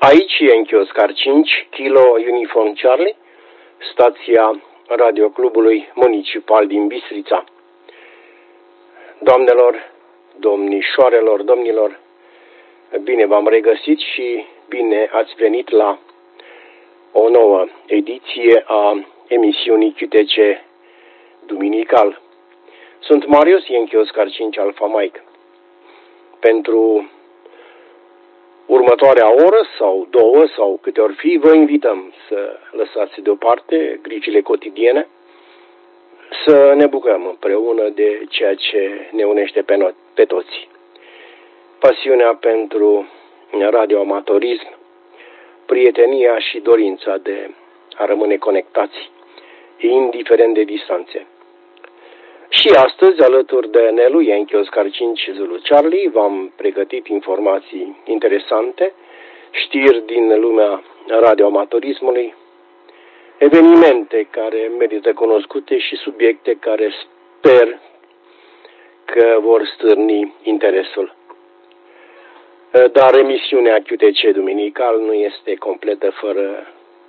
Aici e Yankee Oscar 5, Kilo Uniform Charlie, stația radioclubului municipal din Bistrița. Doamnelor, domnișoarelor, domnilor, bine v-am regăsit și bine ați venit la o nouă ediție a emisiunii QTC Duminical. Sunt Marius, Yankee Oscar 5 Alpha Mike. Pentru următoarea oră sau două sau câte ori fi, vă invităm să lăsați deoparte grijile cotidiene, să ne bucurăm împreună de ceea ce ne unește pe toți. Pasiunea pentru radioamatorism, prietenia și dorința de a rămâne conectați, indiferent de distanțe. Și astăzi, alături de Nelu, Yankee Oscar 5 Zulu Charlie, v-am pregătit informații interesante, știri din lumea radioamatorismului, evenimente care merită cunoscute și subiecte care sper că vor stârni interesul. Dar emisiunea QTC Duminical nu este completă fără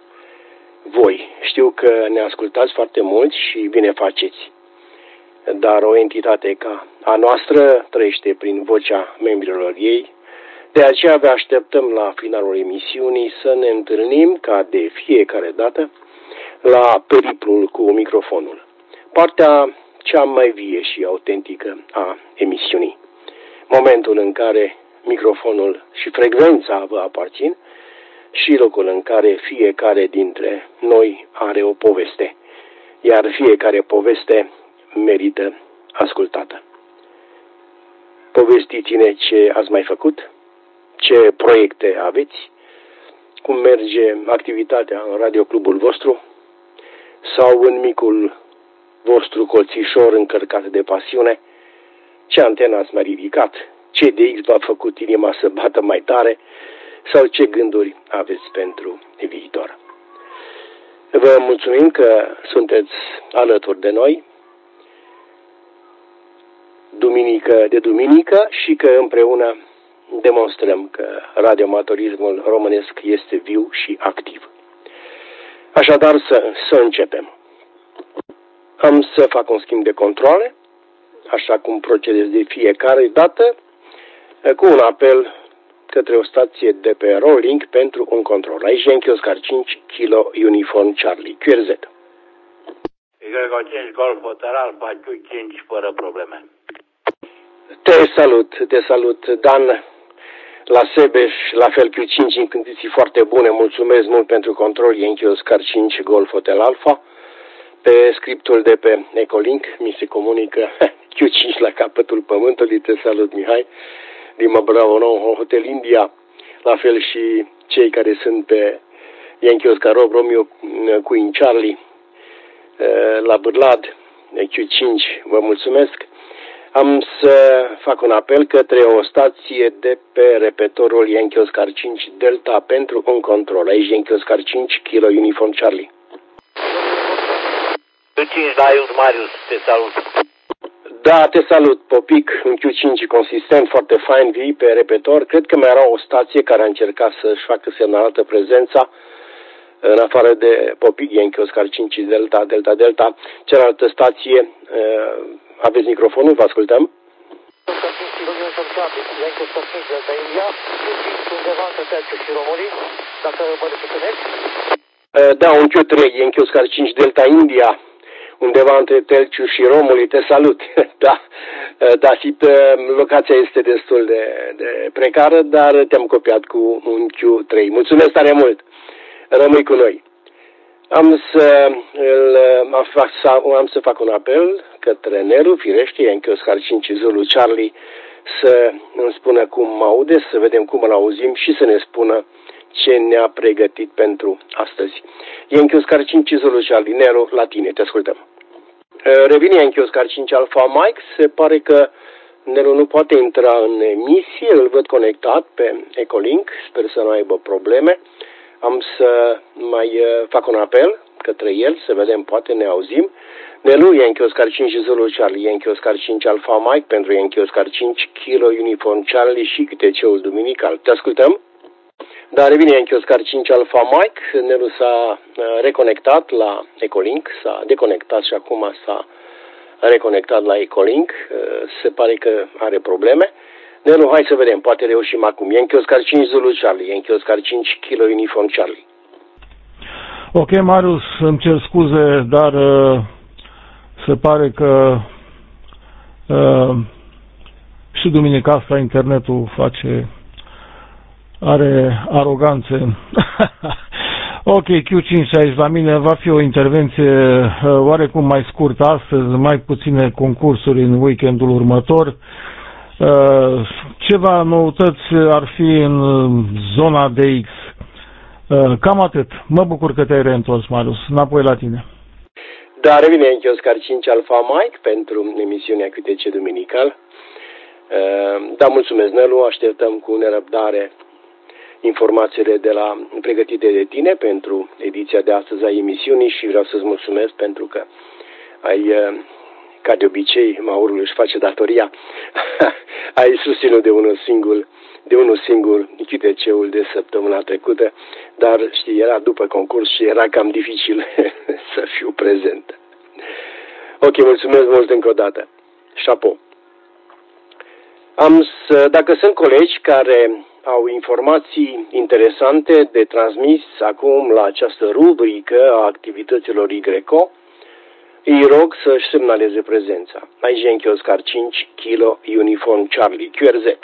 voi. Știu că ne ascultați foarte mult și bine faceți. Dar o entitate ca a noastră trăiește prin vocea membrilor ei. De aceea vă așteptăm la finalul emisiunii să ne întâlnim ca de fiecare dată la periplul cu microfonul. Partea cea mai vie și autentică a emisiunii. Momentul în care microfonul și frecvența vă aparțin și locul în care fiecare dintre noi are o poveste. Iar fiecare poveste merită ascultată. Povestiți-ne ce ați mai făcut, ce proiecte aveți, cum merge activitatea în radioclubul vostru sau în micul vostru colțișor încărcat de pasiune, ce antenă ați mai ridicat, ce de X v-a făcut inima să bată mai tare sau ce gânduri aveți pentru viitor. Vă mulțumim că sunteți alături de noi duminică de duminică și că împreună demonstrăm că radioamatorismul românesc este viu și activ. Așadar să începem. Am să fac un schimb de controle, așa cum procedez de fiecare dată, cu un apel către o stație de pe Rolling pentru un control. Aici Yankee Oscar 5 Kilo Uniform Charlie, QRZ. Gregor 5 Golf Hotel Alpha Q5 fără probleme. Te salut, Dan, la Sebeș, la fel Q5 în condiții foarte bune, mulțumesc mult pentru control, Yankee Oscar 5 Golf Hotel Alpha. Pe scriptul de pe Ecolink mi se comunică Q5 la capătul pământului, te salut Mihai, Lima Bravo 9 Hotel India, la fel și cei care sunt pe Yankee Oscar Romeo Queen Charlie, la Bârlad, Q5, vă mulțumesc. Am să fac un apel către o stație de pe repetorul Yankee Oscar 5 Delta pentru un control. Aici Yankee Oscar 5 Kilo Uniform Charlie. 5 la Iud Marius, te salut. Da, te salut, Popic, un Q5 consistent, foarte fain, vii pe repetor. Cred că mai era o stație care a încercat să-și facă semnalată prezența, în afară de Popic, Yankee Oscar 5 Delta, Delta, Delta. Cealaltă stație, aveți microfonul, vă ascultăm? Da, un Q3, Yankee Oscar 5 Delta India, undeva între Telciu și Romului, te salut. Da, locația este destul de precară, dar te-am copiat cu un Q3. Mulțumesc tare mult, rămâi cu noi. Am să fac un apel către Nelu, firește, Yankee Oscar 5 Zulu Charlie, să îmi spună cum mă aude, să vedem cum îl auzim și să ne spună ce ne-a pregătit pentru astăzi. Yankee Oscar 5 Zulu Charlie, Nelu, la tine, te ascultăm. Revine Yankee Oscar 5 Alpha Mike, se pare că Nelu nu poate intra în emisie, îl văd conectat pe Ecolink, sper să nu aibă probleme. Am să mai fac un apel către el, să vedem, poate ne auzim. Nelu, Yankee Oscar 5 Zulu Charlie, Yankee Oscar 5 Alpha Mike pentru Yankee Oscar 5 Kilo Uniform Charlie și QTC-ul Duminical. Te ascultăm? Dar revine Yankee Oscar 5 Alpha Mike. Nelu s-a reconectat la Ecolink, s-a deconectat și acum s-a reconectat la Ecolink. Se pare că are probleme. Nelu, hai să vedem, poate reușim acum. Yankee Oscar 5 Zulu Charlie, Yankee Oscar 5 Kilo Uniform Charlie. Ok, Marius, îmi cer scuze, dar se pare că și duminica asta internetul are aroganțe. Ok, Q5 aici la mine va fi o intervenție oarecum mai scurtă astăzi, mai puține concursuri în weekendul următor. Ceva noutăți ar fi în zona DX. Cam atât. Mă bucur că te-ai reîntors, Marius. Înapoi la tine. Da, revine Yankee Oscar 5 Alpha Mike pentru emisiunea QTC Duminical. Da, mulțumesc, Nelu. Așteptăm cu nerăbdare informațiile pregătite de tine pentru ediția de astăzi a emisiunii și vreau să-ți mulțumesc pentru că ai, ca de obicei, Maurul își face datoria, ai susținut de unul singur QTC-ul de săptămâna trecută, dar știi, era după concurs și era cam dificil să fiu prezent. Ok, mulțumesc mult încă o dată. Chapeau. Dacă sunt colegi care au informații interesante de transmis acum la această rubrică a activităților YCO, îi rog să-și semnaleze prezența. Aici Yankee Oscar 5 Kilo Uniform Charlie QRZ.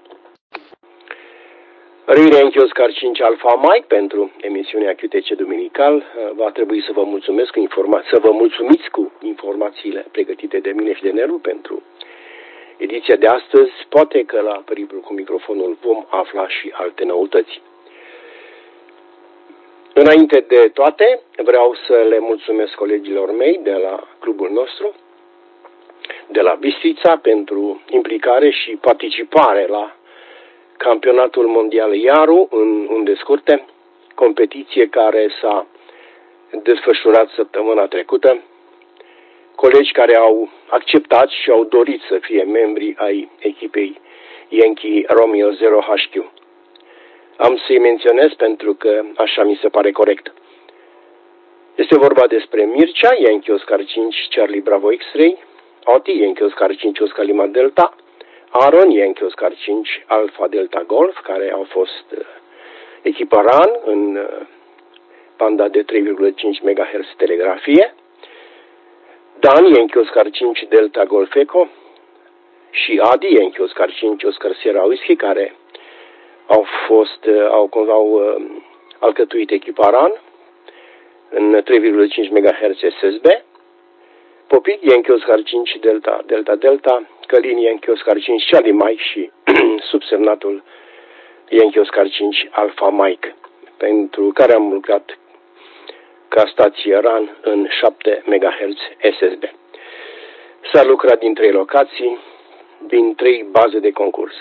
Revine Yankee Oscar 5 Alpha Mike pentru emisiunea QTC Duminical. Va trebui să vă mulțumiți cu informațiile pregătite de mine și de Nelu pentru ediția de astăzi. Poate că la Periplu cu microfonul vom afla și alte noutăți. Înainte de toate, vreau să le mulțumesc colegilor mei de la clubul nostru, de la Bistrița, pentru implicare și participare la campionatul mondial Iaru în unde scurte, competiție care s-a desfășurat săptămâna trecută. Colegi care au acceptat și au dorit să fie membri ai echipei Yankee Romeo 0HQ. Am să-i menționez pentru că așa mi se pare corect. Este vorba despre Mircea, Yankee Oscar 5 Charlie Bravo X-Ray, Oti, Yankee Oscar 5 Oscar Lima Delta, Aaron, Yankee Oscar 5 Alpha Delta Golf, care au fost echipa RAN în banda de 3,5 MHz telegrafie, Dan, Yankee Oscar 5 Delta Golf Echo și Adi, Yankee Oscar 5 Oscar Sierra Whisky, care au alcătuit echipa RAN în 3,5 MHz SSB, Popic, Yankee Oscar 5 Delta, Călin, Yankee Oscar 5 Charlie Mike și subsemnatul Yankee Oscar 5 Alpha Mike, pentru care am lucrat ca stație RAN în 7 MHz SSB. S-a lucrat din 3 locații, din 3 baze de concurs.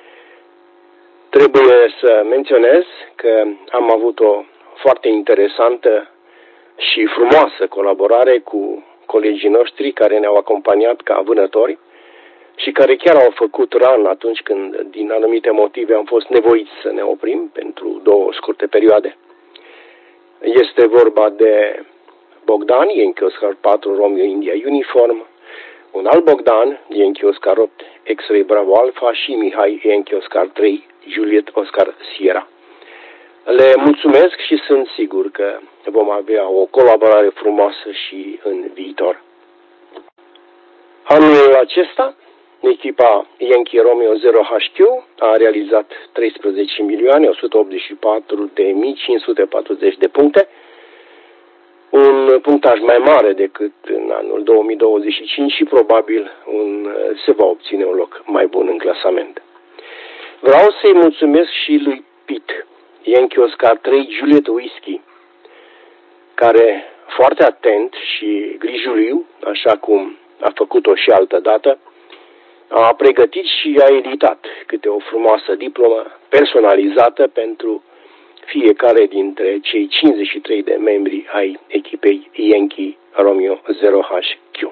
Trebuie să menționez că am avut o foarte interesantă și frumoasă colaborare cu colegii noștri care ne-au acompaniat ca vânători și care chiar au făcut RAN atunci când, din anumite motive, am fost nevoiți să ne oprim pentru 2 scurte perioade. Este vorba de Bogdan, Yankee Oscar 4 Romeo India Uniform, un alt Bogdan, Yankee Oscar 8 X-Ray Bravo Alpha și Mihai, Yankee Oscar 3 Juliet Oscar Sierra. Le mulțumesc și sunt sigur că vom avea o colaborare frumoasă și în viitor. Anul acesta, echipa Yankee Romeo 0HQ a realizat 13.184.540 de puncte, un punctaj mai mare decât în anul 2025 și probabil se va obține un loc mai bun în clasament. Vreau să-i mulțumesc și lui Pete, Yankee Oscar 3 Juliet Whisky, care foarte atent și grijuliu, așa cum a făcut-o și altă dată, a pregătit și a editat câte o frumoasă diplomă personalizată pentru fiecare dintre cei 53 de membri ai echipei Yankee Romeo 0HQ.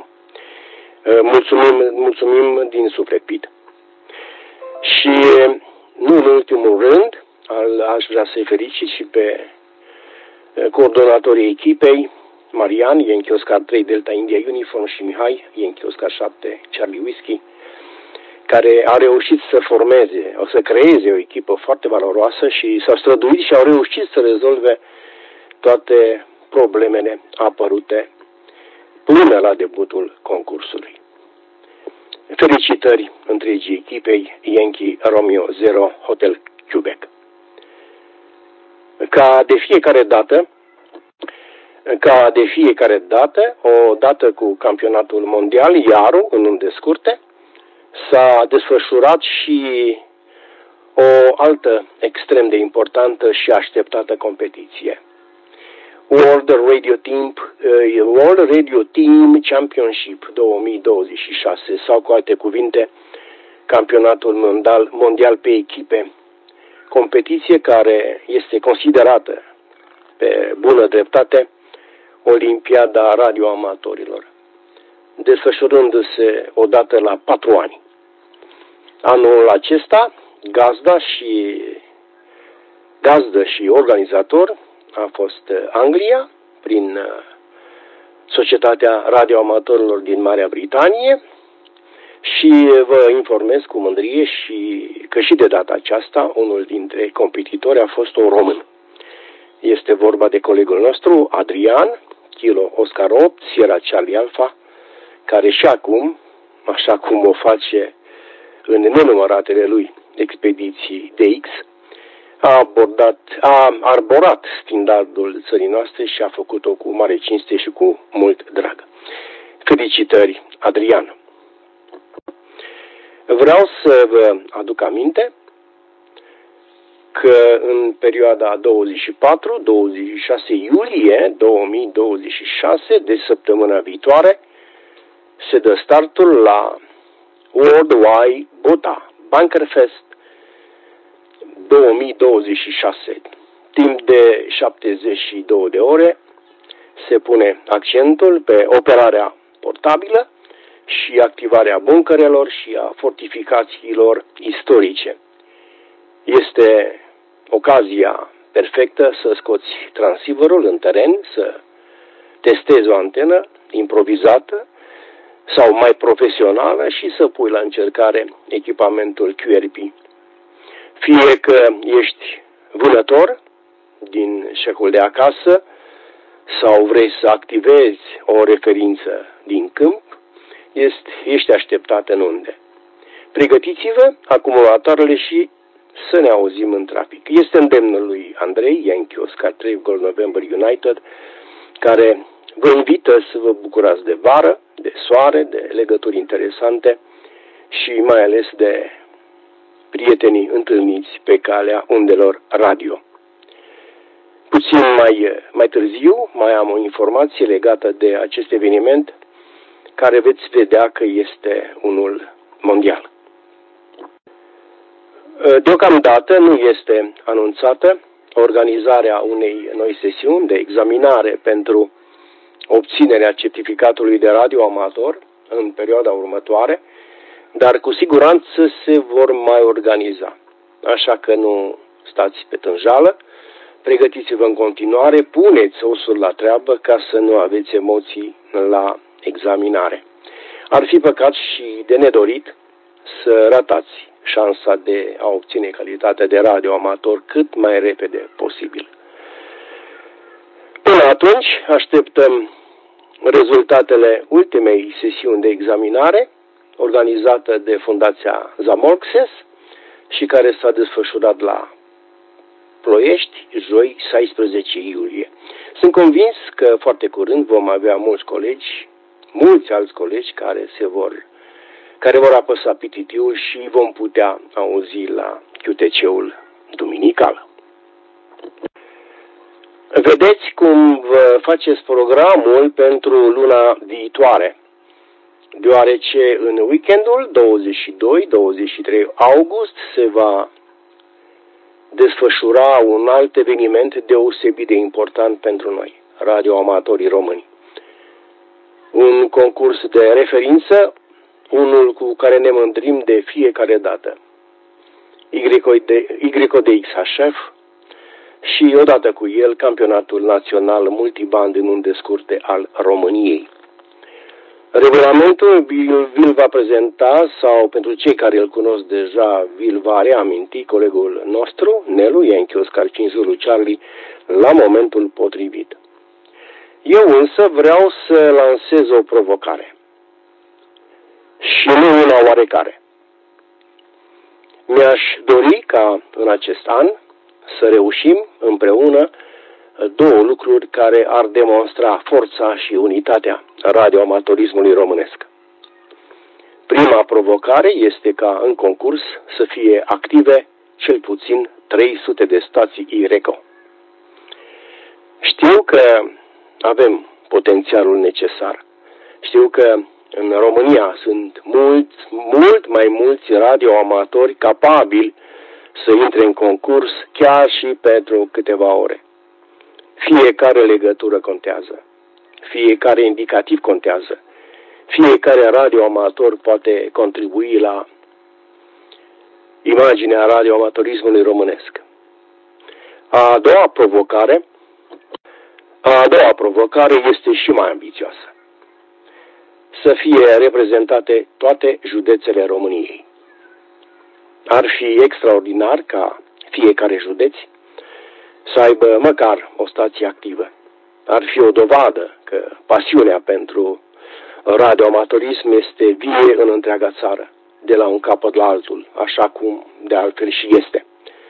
Mulțumim din suflet, Pete. Și nu în ultimul rând, aș vrea să-i felicit și pe coordonatorii echipei, Marian, Yankee Oscar 3 Delta India Uniform și Mihai, Yankee Oscar 7 Charlie Whiskey, care a reușit să formeze, să creeze o echipă foarte valoroasă și s-au străduit și au reușit să rezolve toate problemele apărute până la debutul concursului. Felicitări întregii echipei Yankee Romeo 0 Hotel Quebec. Ca de fiecare dată, o dată cu campionatul mondial, Iaru, în unde scurte, s-a desfășurat și o altă extrem de importantă și așteptată competiție. World Radio Team Championship 2026 sau cu alte cuvinte campionatul mondial pe echipe, competiție care este considerată pe bună dreptate Olimpiada radioamatorilor, desfășurându-se odată la 4 ani. Anul acesta, gazdă și organizator a fost Anglia, prin Societatea Radioamatorilor din Marea Britanie, și vă informez cu mândrie că și de data aceasta unul dintre competitori a fost un român. Este vorba de colegul nostru, Adrian, Kilo Oscar 8, Sierra Charlie Alpha, care și acum, așa cum o face în nenumăratele lui expediții DX, a arborat standardul țării noastre și a făcut-o cu mare cinste și cu mult drag. Felicitări, Adrian! Vreau să vă aduc aminte că în perioada 24-26 iulie 2026, de săptămâna viitoare, se dă startul la Worldwide Bota Bunkerfest 2026. Timp de 72 de ore se pune accentul pe operarea portabilă și activarea bunkerelor și a fortificațiilor istorice. Este ocazia perfectă să scoți transceiverul în teren, să testezi o antenă improvizată sau mai profesională și să pui la încercare echipamentul QRP. Fie că ești vânător din șecul de acasă sau vrei să activezi o referință din câmp, ești așteptat în unde. Pregătiți-vă acumulatoarele și să ne auzim în trafic. Este îndemnul lui Andrei, Yankee Oscar 3 Gold November United, care vă invită să vă bucurați de vară, de soare, de legături interesante și mai ales de prietenii întâlniți pe calea undelor radio. Puțin mai târziu mai am o informație legată de acest eveniment, care veți vedea că este unul mondial. Deocamdată nu este anunțată organizarea unei noi sesiuni de examinare pentru obținerea certificatului de radioamator în perioada următoare, dar cu siguranță se vor mai organiza. Așa că nu stați pe tânjală, pregătiți-vă în continuare, puneți osul la treabă ca să nu aveți emoții la examinare. Ar fi păcat și de nedorit să ratați șansa de a obține calitatea de radioamator cât mai repede posibil. Până atunci, așteptăm rezultatele ultimei sesiuni de examinare organizată de Fundația Zamolxes și care s-a desfășurat la Ploiești, joi 16 iulie. Sunt convins că foarte curând vom avea mulți alți colegi care vor apăsa pititiul și vom putea auzi la QTC-ul duminical. Vedeți cum vă faceți programul pentru luna viitoare, deoarece în weekendul 22-23 august se va desfășura un alt eveniment deosebit de important pentru noi, radioamatorii români. Un concurs de referință, unul cu care ne mândrim de fiecare dată. YDXHF și odată cu el campionatul național multiband în unde scurte al României. Regulamentul vi-l va prezenta sau pentru cei care îl cunosc deja vi-l va reaminti colegul nostru, Nelu Yankee Oscar 50 Charlie, la momentul potrivit. Eu însă vreau să lansez o provocare și nu una oarecare. Mi-aș dori ca în acest an să reușim împreună două lucruri care ar demonstra forța și unitatea radioamatorismului românesc. Prima provocare este ca în concurs să fie active cel puțin 300 de stații IRECO. Știu că avem potențialul necesar. Știu că în România sunt mult mai mulți radioamatori capabili să intre în concurs chiar și pentru câteva ore. Fiecare legătură contează. Fiecare indicativ contează. Fiecare radioamator poate contribui la imaginea radioamatorismului românesc. A doua provocare este și mai ambițioasă. Să fie reprezentate toate județele României. Ar fi extraordinar ca fiecare județ să aibă măcar o stație activă. Ar fi o dovadă că pasiunea pentru radioamatorism este vie în întreaga țară, de la un capăt la altul, așa cum de altfel și este.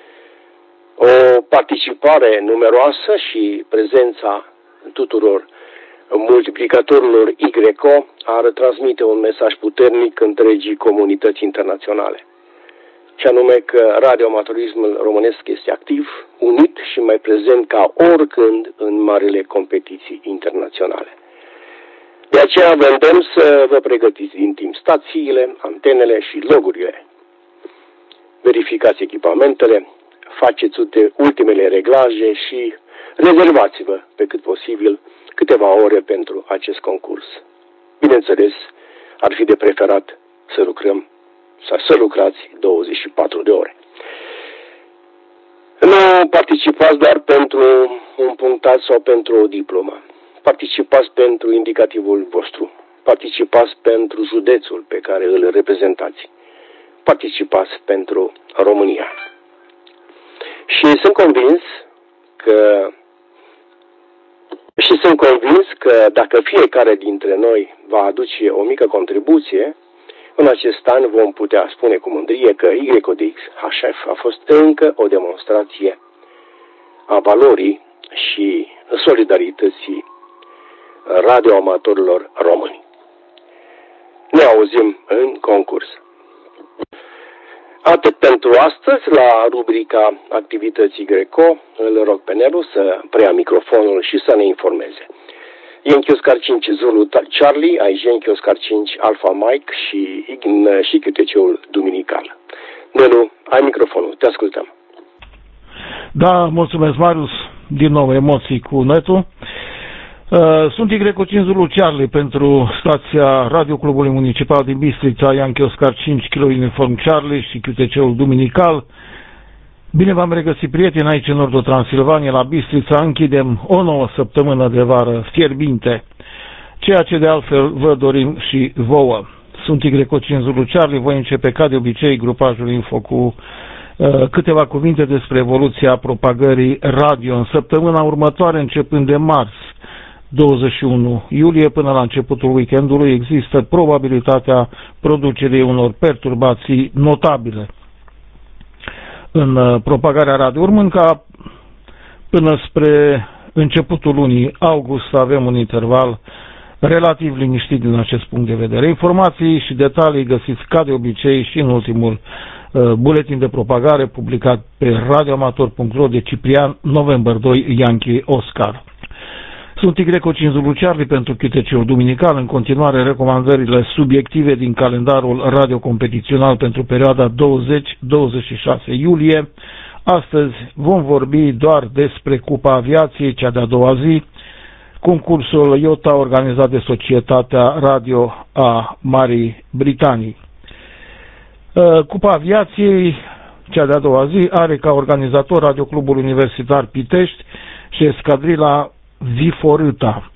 O participare numeroasă și prezența tuturor multiplicatorilor IGRECO ar transmite un mesaj puternic întregii comunități internaționale, și anume că radioamatorismul românesc este activ, unit și mai prezent ca oricând în marile competiții internaționale. De aceea vă îndemn să vă pregătiți din timp stațiile, antenele și logurile. Verificați echipamentele, faceți ultimele reglaje și rezervați-vă pe cât posibil câteva ore pentru acest concurs. Bineînțeles, ar fi de preferat să lucrați 24 de ore. Nu participați doar pentru un punctaj sau pentru o diplomă. Participați pentru indicativul vostru. Participați pentru județul pe care îl reprezentați. Participați pentru România. Și sunt convins că dacă fiecare dintre noi va aduce o mică contribuție, în acest an vom putea spune cu mândrie că YDX HF a fost încă o demonstrație a valorii și solidarității radioamatorilor români. Ne auzim în concurs. Atât pentru astăzi, la rubrica activității Greco, îl rog pe Nelu să preia microfonul și să ne informeze. Yankee Oscar 5 Zulu Charlie, aici Yankee Oscar 5 Alpha Mike și QTC-ul duminical. Nelu, ai microfonul, te ascultăm. Da, mulțumesc, Marius. Din nou emoții cu netul. Sunt Y5 Zulu Charlie pentru stația Radio Clubului Municipal din Bistrița, Yankee Oscar 5 Kilo Uniform Charlie și QTC-ul duminical. Bine v-am regăsit, prieteni, aici în nordul Transilvania, la Bistrița. Închidem o nouă săptămână de vară fierbinte, ceea ce de altfel vă dorim și vouă. Sunt Y5 Zulu Charlie, voi începe ca de obicei grupajul info cu câteva cuvinte despre evoluția propagării radio în săptămâna următoare, începând de marți 21 iulie până la începutul weekendului, există probabilitatea producerii unor perturbații notabile în propagarea radio, urmând ca până spre începutul lunii august să avem un interval relativ liniștit din acest punct de vedere. Informații și detalii găsiți ca de obicei și în ultimul buletin de propagare publicat pe radioamator.ro de Ciprian, November 2, Yankee Oscar. Sunt Y5 Zulu Charlie pentru QTC-ul duminical. În continuare, recomandările subiective din calendarul radiocompetițional pentru perioada 20-26 iulie. Astăzi vom vorbi doar despre Cupa Aviației, cea de-a doua zi, concursul IOTA organizat de Societatea Radio a Marii Britanii. Cupa Aviației, cea de-a doua zi, are ca organizator Radioclubul Universitar Pitești și Escadrila Viforâta.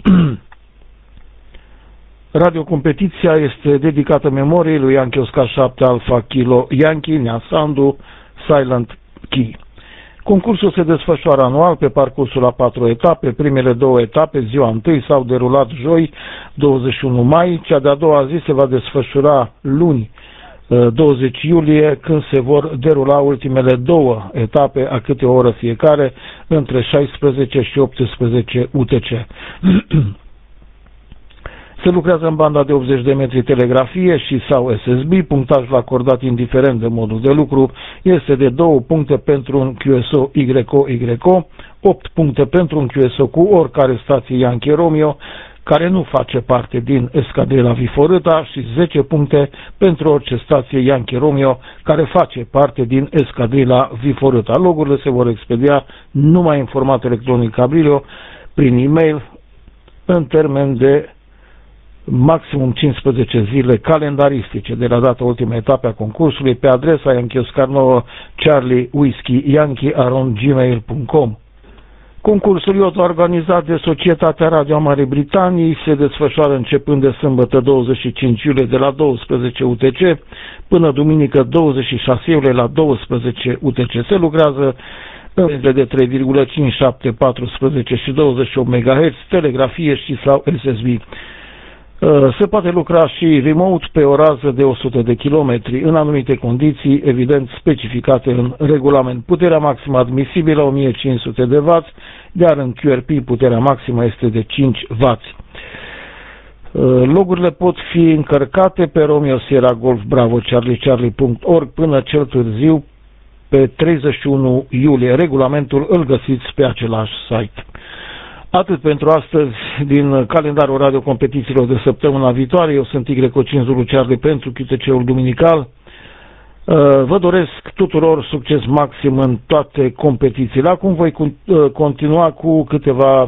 Radiocompetiția este dedicată memoriei lui Yankee Oscar 7 Alpha Kilo Yankee, Nea Sandu, Silent Key. Concursul se desfășoară anual pe parcursul a 4 etape. Primele 2 etape, ziua 1, s-au derulat joi, 21 mai. Cea de-a doua zi se va desfășura luni, 20 iulie, când se vor derula ultimele 2 etape, a câte o oră fiecare, între 16 și 18 UTC. Se lucrează în banda de 80 de metri telegrafie și sau SSB. Punctajul acordat indiferent de modul de lucru este de 2 puncte pentru un QSO YO, 8 puncte pentru un QSO cu oricare stație Yankee Romeo care nu face parte din Escadrila Viforâta și 10 puncte pentru orice stație Yankee Romeo care face parte din Escadrila Viforâta. Logurile se vor expedia numai în format electronic Cabrillo, prin e-mail, în termen de maximum 15 zile calendaristice de la data ultimei etape a concursului pe adresa Yankee Oscar 9 Charlie Whiskey Yankee @gmail.com. Concursul este organizat de Societatea Radio a Marii Britanii, se desfășoară începând de sâmbătă 25 iulie de la 12 UTC până duminică 26 iulie la 12 UTC. Se lucrează în de 3,5, 7, 14 și 28 MHz, telegrafie și sau SSB. Se poate lucra și remote pe o rază de 100 de kilometri, în anumite condiții, evident, specificate în regulament. Puterea maximă admisibilă 1500 de W, iar în QRP puterea maximă este de 5 W. Logurile pot fi încărcate pe Romeo Sierra Golf Bravo Charlie.org până cel târziu pe 31 iulie. Regulamentul îl găsiți pe același site. Atât pentru astăzi din calendarul radiocompetițiilor de săptămâna viitoare. Eu sunt Y5 Zulu Charlie pentru QTC-ul duminical. Vă doresc tuturor succes maxim în toate competițiile. Acum voi continua cu câteva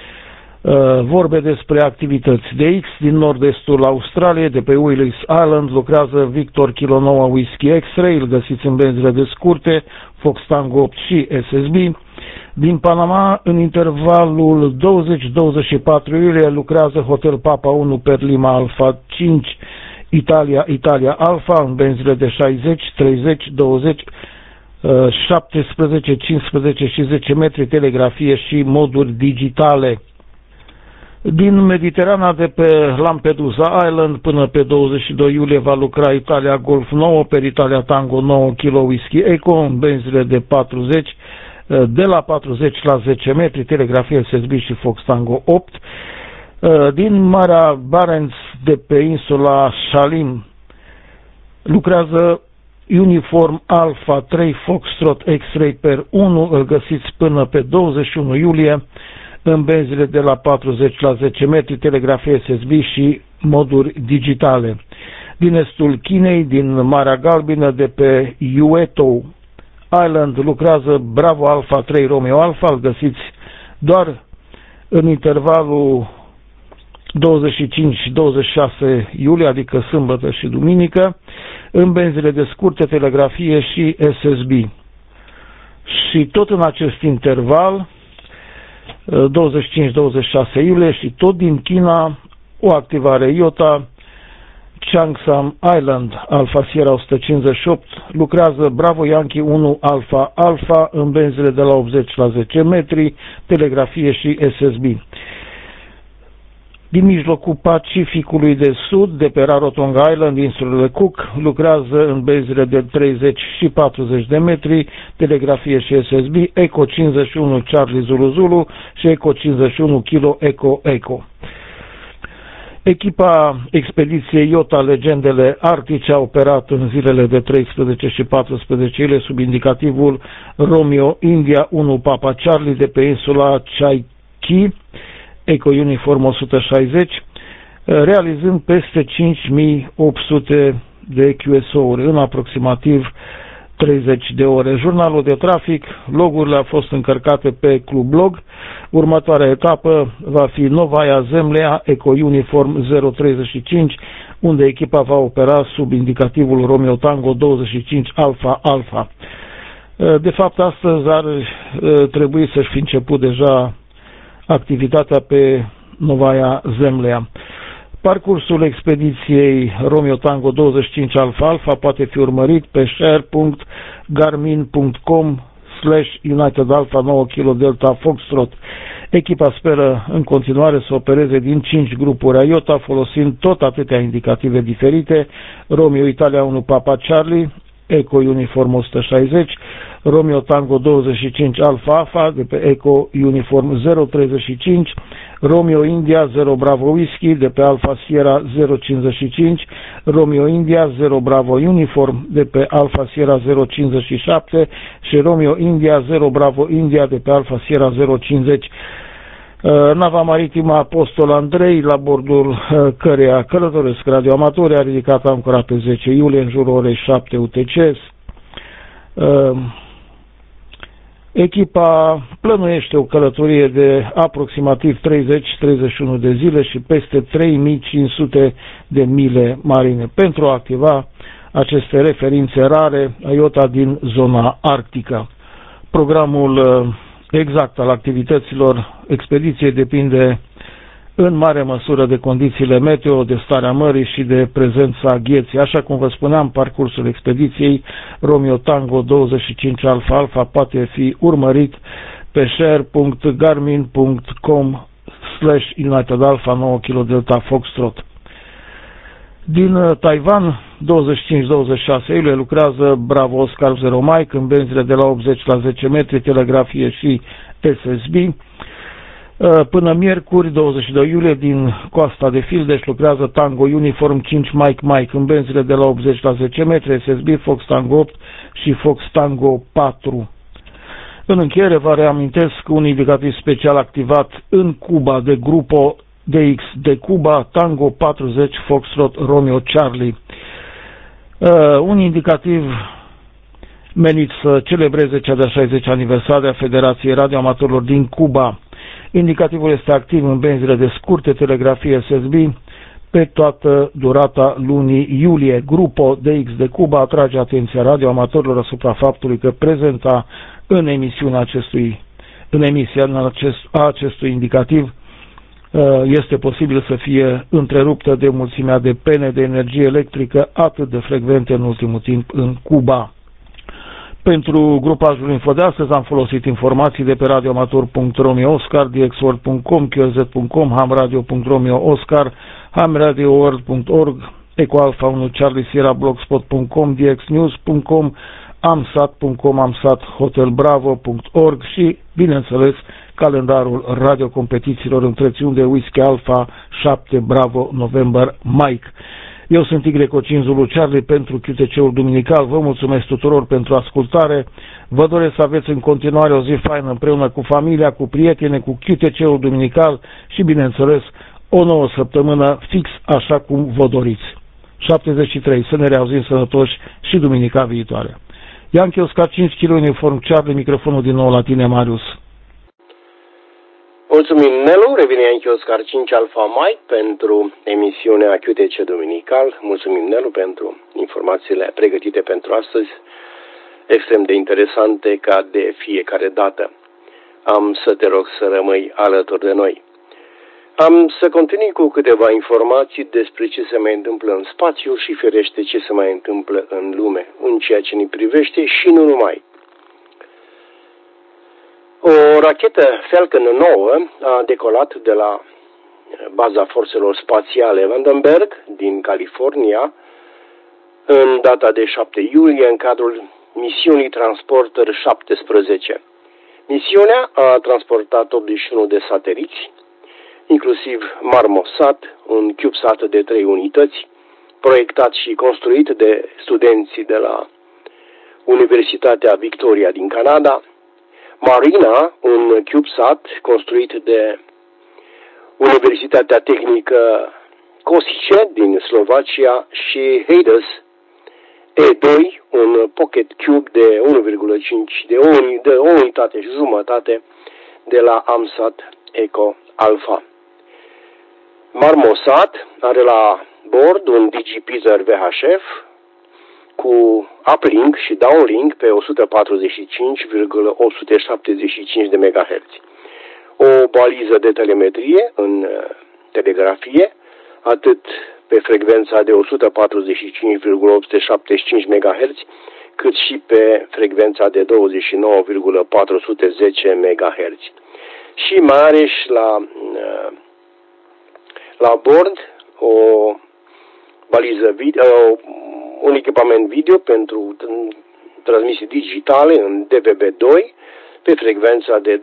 vorbe despre activități. De X din nord-estul Australiei, de pe Willis Island, lucrează Victor Kilo 9 Whiskey X-Ray, îl găsiți în benzile de scurte, Fox Tango 8 și SSB. Din Panama, în intervalul 20-24 iulie, lucrează Hotel Papa 1 per Lima Alpha 5 Italia Alpha, în benzile de 60, 30, 20, 17, 15 și 10 metri, telegrafie și moduri digitale. Din Mediterana, de pe Lampedusa Island, până pe 22 iulie va lucra Italia Golf 9 per Italia Tango 9 Kilo Whiskey Echo, în benzile de 40, de la 40 la 10 metri, telegrafie SSB și Fox Tango 8. Din Marea Barents, de pe insula Shalim, lucrează Uniform Alpha 3 Foxtrot X-Ray per 1, îl găsiți până pe 21 iulie, în benzile de la 40 la 10 metri, telegrafie SSB și moduri digitale. Din estul Chinei, din Marea Galbină, de pe Ueto Island, lucrează Bravo Alpha 3 Romeo Alpha, îl găsiți doar în intervalul 25-26 iulie, adică sâmbătă și duminică, în benzile de scurte, telegrafie și SSB. Și tot în acest interval, 25-26 iulie, și tot din China, o activare IOTA, Changsam Island, Alpha Sierra 158, lucrează Bravo Yankee 1 Alpha Alpha, în benzile de la 80 la 10 metri, telegrafie și SSB. Din mijlocul Pacificului de Sud, de pe Rarotonga Island, insulele Cook, lucrează în benzile de 30 și 40 de metri, telegrafie și SSB, Eco 51 Charlie Zulu Zulu și Eco 51 Kilo Eco Eco. Echipa expediției IOTA Legendele Arctice a operat în zilele de 13 și 14 iulie sub indicativul Romeo India 1 Papa Charlie de pe insula Chaiki, Eco Uniform 160, realizând peste 5800 de QSO-uri în aproximativ 30 de ore. Jurnalul de trafic, logurile au fost încărcate pe Club Log. Următoarea etapă va fi Novaia Zemlea, Eco Uniform 035, unde echipa va opera sub indicativul Romeo Tango 25 Alpha Alpha. De fapt, astăzi ar trebui să-și fi început deja activitatea pe Novaia Zemlea. Parcursul expediției Romeo Tango 25 Alfa Alfa poate fi urmărit pe share.garmin.com/United Alpha 9 Kilo Delta Foxtrot. Echipa speră în continuare să opereze din 5 grupuri IOTA, folosind tot atâtea indicative diferite: Romeo Italia 1 Papa Charlie, Eco Uniform 160, Romeo Tango 25 Alfa Alfa de pe Eco Uniform 035, Romeo India 0 Bravo Whisky de pe Alfa Sierra 055, Romeo India 0 Bravo Uniform de pe Alfa Sierra 057 și Romeo India 0 Bravo India de pe Alfa Sierra 050. Nava maritimă Apostol Andrei, la bordul căreia călătoresc radioamatori, a ridicat ancora pe 10 iulie în jurul orei 7 UTC. Echipa plănuiește o călătorie de aproximativ 30-31 de zile și peste 3500 de mile marine pentru a activa aceste referințe rare IOTA din zona arctică. Programul exact al activităților expediției depinde în mare măsură de condițiile meteo, de starea mării și de prezența gheții. Așa cum vă spuneam, parcursul expediției Romeo Tango 25 Alfa Alfa poate fi urmărit pe share.garmin.com/United Alpha 9 Kilo Delta Foxtrot. Din Taiwan, 25-26 iulie, lucrează Bravo Oscar 0 Mike în benzile de la 80 la 10 metri, telegrafie și SSB. Până miercuri, 22 iulie, din Coasta de Fildeș, lucrează Tango Uniform 5 Mike în benzile de la 80 la 10 metri, SSB, Fox Tango 8 și Fox Tango 4. În încheiere, vă reamintesc un indicativ special activat în Cuba de Grupo DX de Cuba, Tango 40 Foxtrot Romeo Charlie. Un indicativ menit să celebreze cea de-a 60 aniversare a Federației Radioamatorilor din Cuba. Indicativul este activ în benzile de scurte telegrafie SSB pe toată durata lunii iulie. Grupo DX de Cuba atrage atenția radioamatorilor asupra faptului că prezența în emisia acestui indicativ este posibil să fie întreruptă de mulțimea de pene de energie electrică atât de frecvente în ultimul timp în Cuba. Pentru grupajul info de astăzi am folosit informații de pe radioamator.romeo Oscar, dxworld.com, qrz.com, hamradio.romeo Oscar, hamradioworld.org, ecoalfa 1 Charlie Sierra blogspot.com, dxnews.com, amsat.com, amsathotelbravo.org și, bineînțeles, calendarul radiocompetițiilor întreținut de Whisky Alpha 7 Bravo November Mike. Eu sunt Y 5 Zulu Charlie pentru QTC-ul duminical. Vă mulțumesc tuturor pentru ascultare. Vă doresc să aveți în continuare o zi faină împreună cu familia, cu prieteni, cu QTC-ul duminical și, bineînțeles, o nouă săptămână fix așa cum vă doriți. 73. Să ne reauzim sănătoși și duminica viitoare. Yankee Oscar 5 kg uniform Charlie, microfonul din nou la tine, Marius. Mulțumim, Nelu. Revine Yankee Oscar 5 Alpha Mike pentru emisiunea QTC Duminical. Mulțumim, Nelu, pentru informațiile pregătite pentru astăzi, extrem de interesante ca de fiecare dată. Am să te rog să rămâi alături de noi. Am să continui cu câteva informații despre ce se mai întâmplă în spațiu și, firește, ce se mai întâmplă în lume, în ceea ce ne privește și nu numai. O rachetă Falcon 9 a decolat de la baza forțelor spațiale Vandenberg din California în data de 7 iulie în cadrul misiunii Transporter 17. Misiunea a transportat 81 de sateliți, inclusiv Marmosat, un CubeSat de 3 unități, proiectat și construit de studenții de la Universitatea Victoria din Canada, Marina, un CubeSat construit de Universitatea Tehnică Košice din Slovacia și Hades E2, un Pocket Cube de 1,5 de o unitate și jumătate de la AMSAT Eco Alpha. Marmosat are la bord un DigiPizer VHF cu uplink și downlink pe 145,875 de MHz. O baliză de telemetrie în telegrafie, atât pe frecvența de 145,875 MHz, cât și pe frecvența de 29,410 MHz. Și mai are și la bord o baliză video, un echipament video pentru transmisii digitale în DVB2 pe frecvența de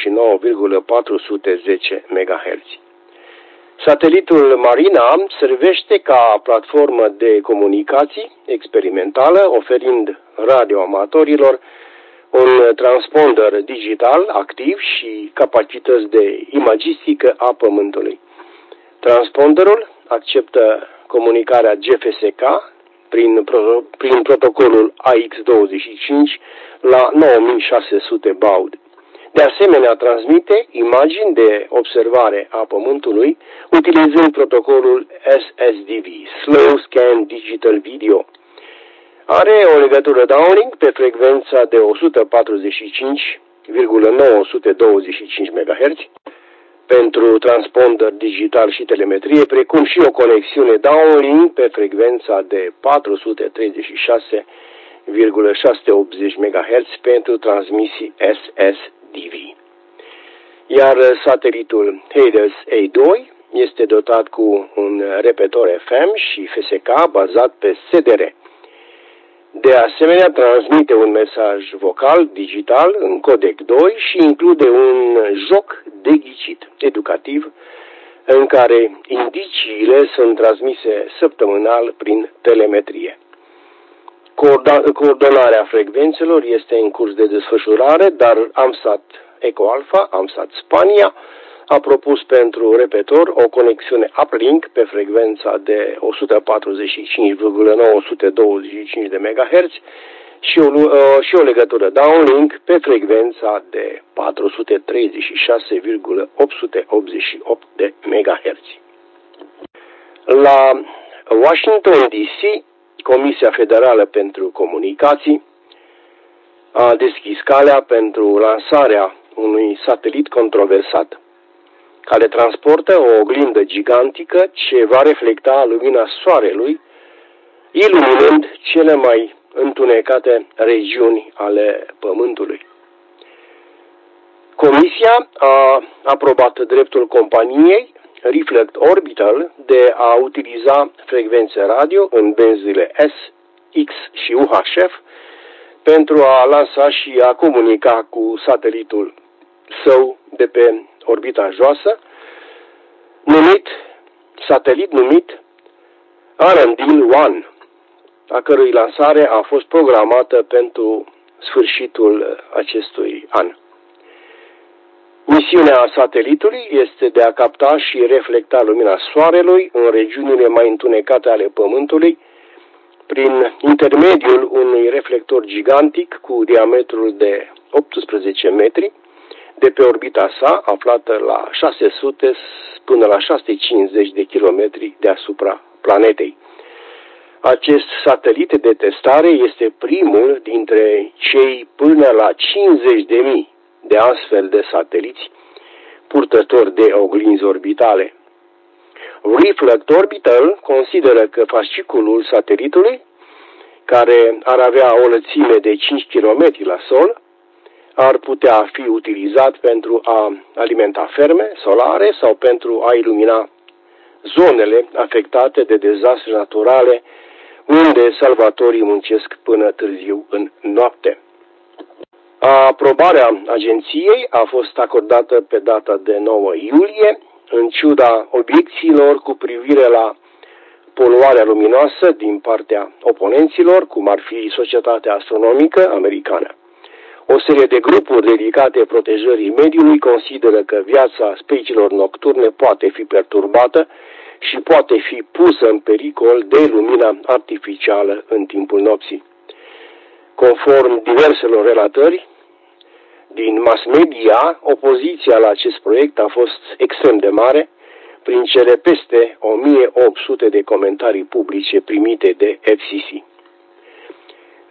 29,410 MHz. Satelitul Marina servește ca platformă de comunicații experimentală, oferind radioamatorilor un transponder digital activ și capacități de imagistică a Pământului. Transponderul acceptă comunicarea GFSK prin protocolul AX25 la 9600 baud. De asemenea, transmite imagini de observare a Pământului utilizând protocolul SSDV, Slow Scan Digital Video. Are o legătură downlink pe frecvența de 145,925 MHz pentru transponder digital și telemetrie, precum și o conexiune downlink pe frecvența de 436,680 MHz pentru transmisii SSDV. Iar satelitul Hades A2 este dotat cu un repetor FM și FSK bazat pe SDR. De asemenea, transmite un mesaj vocal digital în codec 2 și include un joc de ghicit educativ în care indiciile sunt transmise săptămânal prin telemetrie. Coordonarea frecvențelor este în curs de desfășurare, dar AMSAT Eco Alpha, AMSAT Spania, a propus pentru repetor o conexiune uplink pe frecvența de 145,925 de MHz și o legătură downlink pe frecvența de 436,888 de MHz. La Washington DC, Comisia Federală pentru Comunicații a deschis calea pentru lansarea unui satelit controversat care transportă o oglindă gigantică ce va reflecta lumina soarelui, iluminând cele mai întunecate regiuni ale Pământului. Comisia a aprobat dreptul companiei Reflect Orbital de a utiliza frecvențe radio în benzile S, X și UHF pentru a lansa și a comunica cu satelitul său de pe orbita joasă, satelit numit Arandil-1, a cărui lansare a fost programată pentru sfârșitul acestui an. Misiunea satelitului este de a capta și reflecta lumina soarelui în regiunile mai întunecate ale Pământului prin intermediul unui reflector gigantic cu diametrul de 18 metri de pe orbita sa, aflată la 600 până la 650 de kilometri deasupra planetei. Acest satelit de testare este primul dintre cei până la 50.000 de astfel de sateliți purtători de oglinzi orbitale. Reflect Orbital consideră că fasciculul satelitului, care ar avea o lățime de 5 km la sol, ar putea fi utilizat pentru a alimenta ferme solare sau pentru a ilumina zonele afectate de dezastre naturale, unde salvatorii muncesc până târziu în noapte. Aprobarea agenției a fost acordată pe data de 9 iulie, în ciuda obiecțiilor cu privire la poluarea luminoasă din partea oponenților, cum ar fi Societatea Astronomică Americană. O serie de grupuri dedicate protejării mediului consideră că viața speciilor nocturne poate fi perturbată și poate fi pusă în pericol de lumina artificială în timpul nopții. Conform diverselor relatări din mass media, opoziția la acest proiect a fost extrem de mare, prin cele peste 1800 de comentarii publice primite de FCC.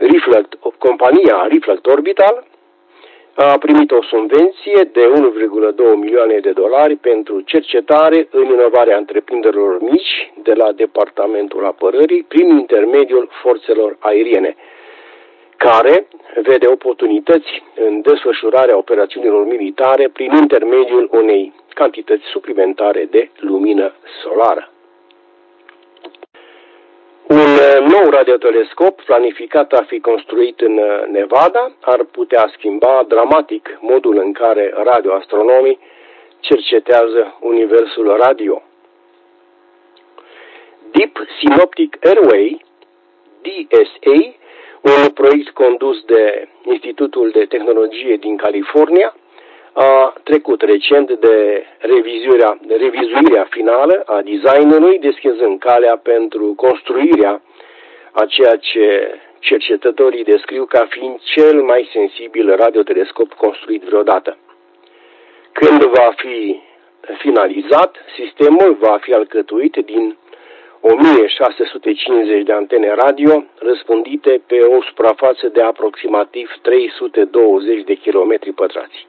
compania Reflect Orbital a primit o subvenție de 1,2 milioane de dolari pentru cercetare în inovarea întreprinderilor mici de la Departamentul Apărării prin intermediul forțelor aeriene, care vede oportunități în desfășurarea operațiunilor militare prin intermediul unei cantități suplimentare de lumină solară. Un nou radiotelescop planificat a fi construit în Nevada ar putea schimba dramatic modul în care radioastronomii cercetează universul radio. Deep Synoptic Array, DSA, un proiect condus de Institutul de Tehnologie din California, a trecut recent de revizuirea finală a designului, deschizând calea pentru construirea a ceea ce cercetătorii descriu ca fiind cel mai sensibil radiotelescop construit vreodată. Când va fi finalizat, sistemul va fi alcătuit din 1650 de antene radio răspândite pe o suprafață de aproximativ 320 de kilometri pătrați.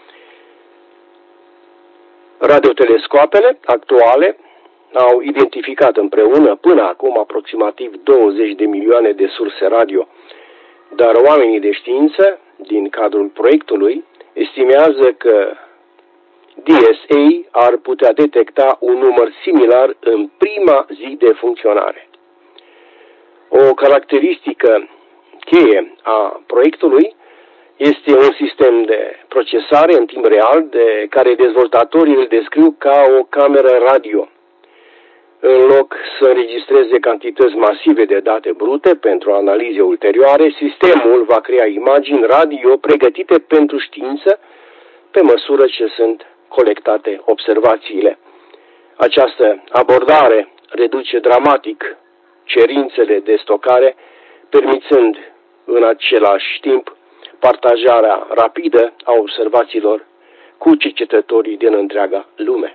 Radiotelescoapele actuale au identificat împreună până acum aproximativ 20 de milioane de surse radio, dar oamenii de știință din cadrul proiectului estimează că DSA ar putea detecta un număr similar în prima zi de funcționare. O caracteristică cheie a proiectului este un sistem de procesare în timp real de care dezvoltatorii îl descriu ca o cameră radio. În loc să înregistreze cantități masive de date brute pentru analize ulterioare, sistemul va crea imagini radio pregătite pentru știință pe măsură ce sunt colectate observațiile. Această abordare reduce dramatic cerințele de stocare, permițând în același timp partajarea rapidă a observațiilor cu cercetătorii din întreaga lume.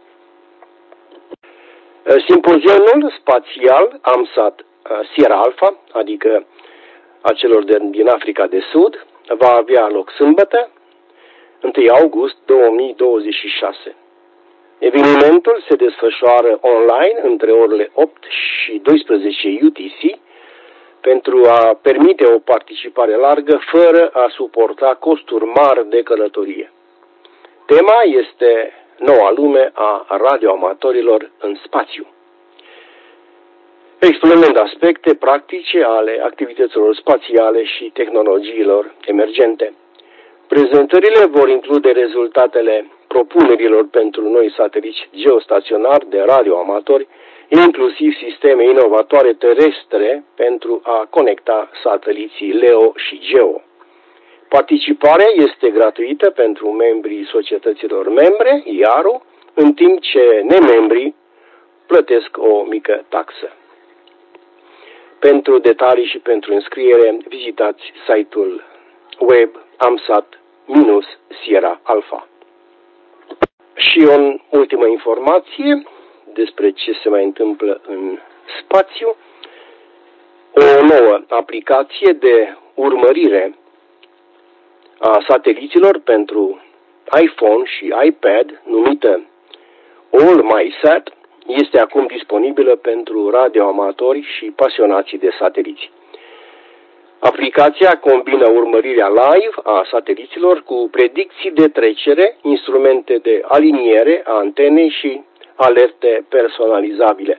Simpozionul spațial AMSAT Sierra Alpha, adică a celor din Africa de Sud, va avea loc sâmbătă, 1 august 2026. Evenimentul se desfășoară online între orele 8 și 12 UTC pentru a permite o participare largă fără a suporta costuri mari de călătorie. Tema este Noua lume a radioamatorilor în spațiu, explorând aspecte practice ale activităților spațiale și tehnologiilor emergente. Prezentările vor include rezultatele propunerilor pentru noi sateliți geostaționari de radioamatori, inclusiv sisteme inovatoare terestre pentru a conecta sateliții LEO și GEO. Participarea este gratuită pentru membrii societăților membre, IARU, în timp ce nemembrii plătesc o mică taxă. Pentru detalii și pentru înscriere, vizitați site-ul web AMSAT-Sierra Alpha. Și o ultimă informație despre ce se mai întâmplă în spațiu. O nouă aplicație de urmărire a sateliților pentru iPhone și iPad, numită AllMySat, este acum disponibilă pentru radioamatori și pasionații de sateliți. Aplicația combină urmărirea live a sateliților cu predicții de trecere, instrumente de aliniere a antenei și alerte personalizabile.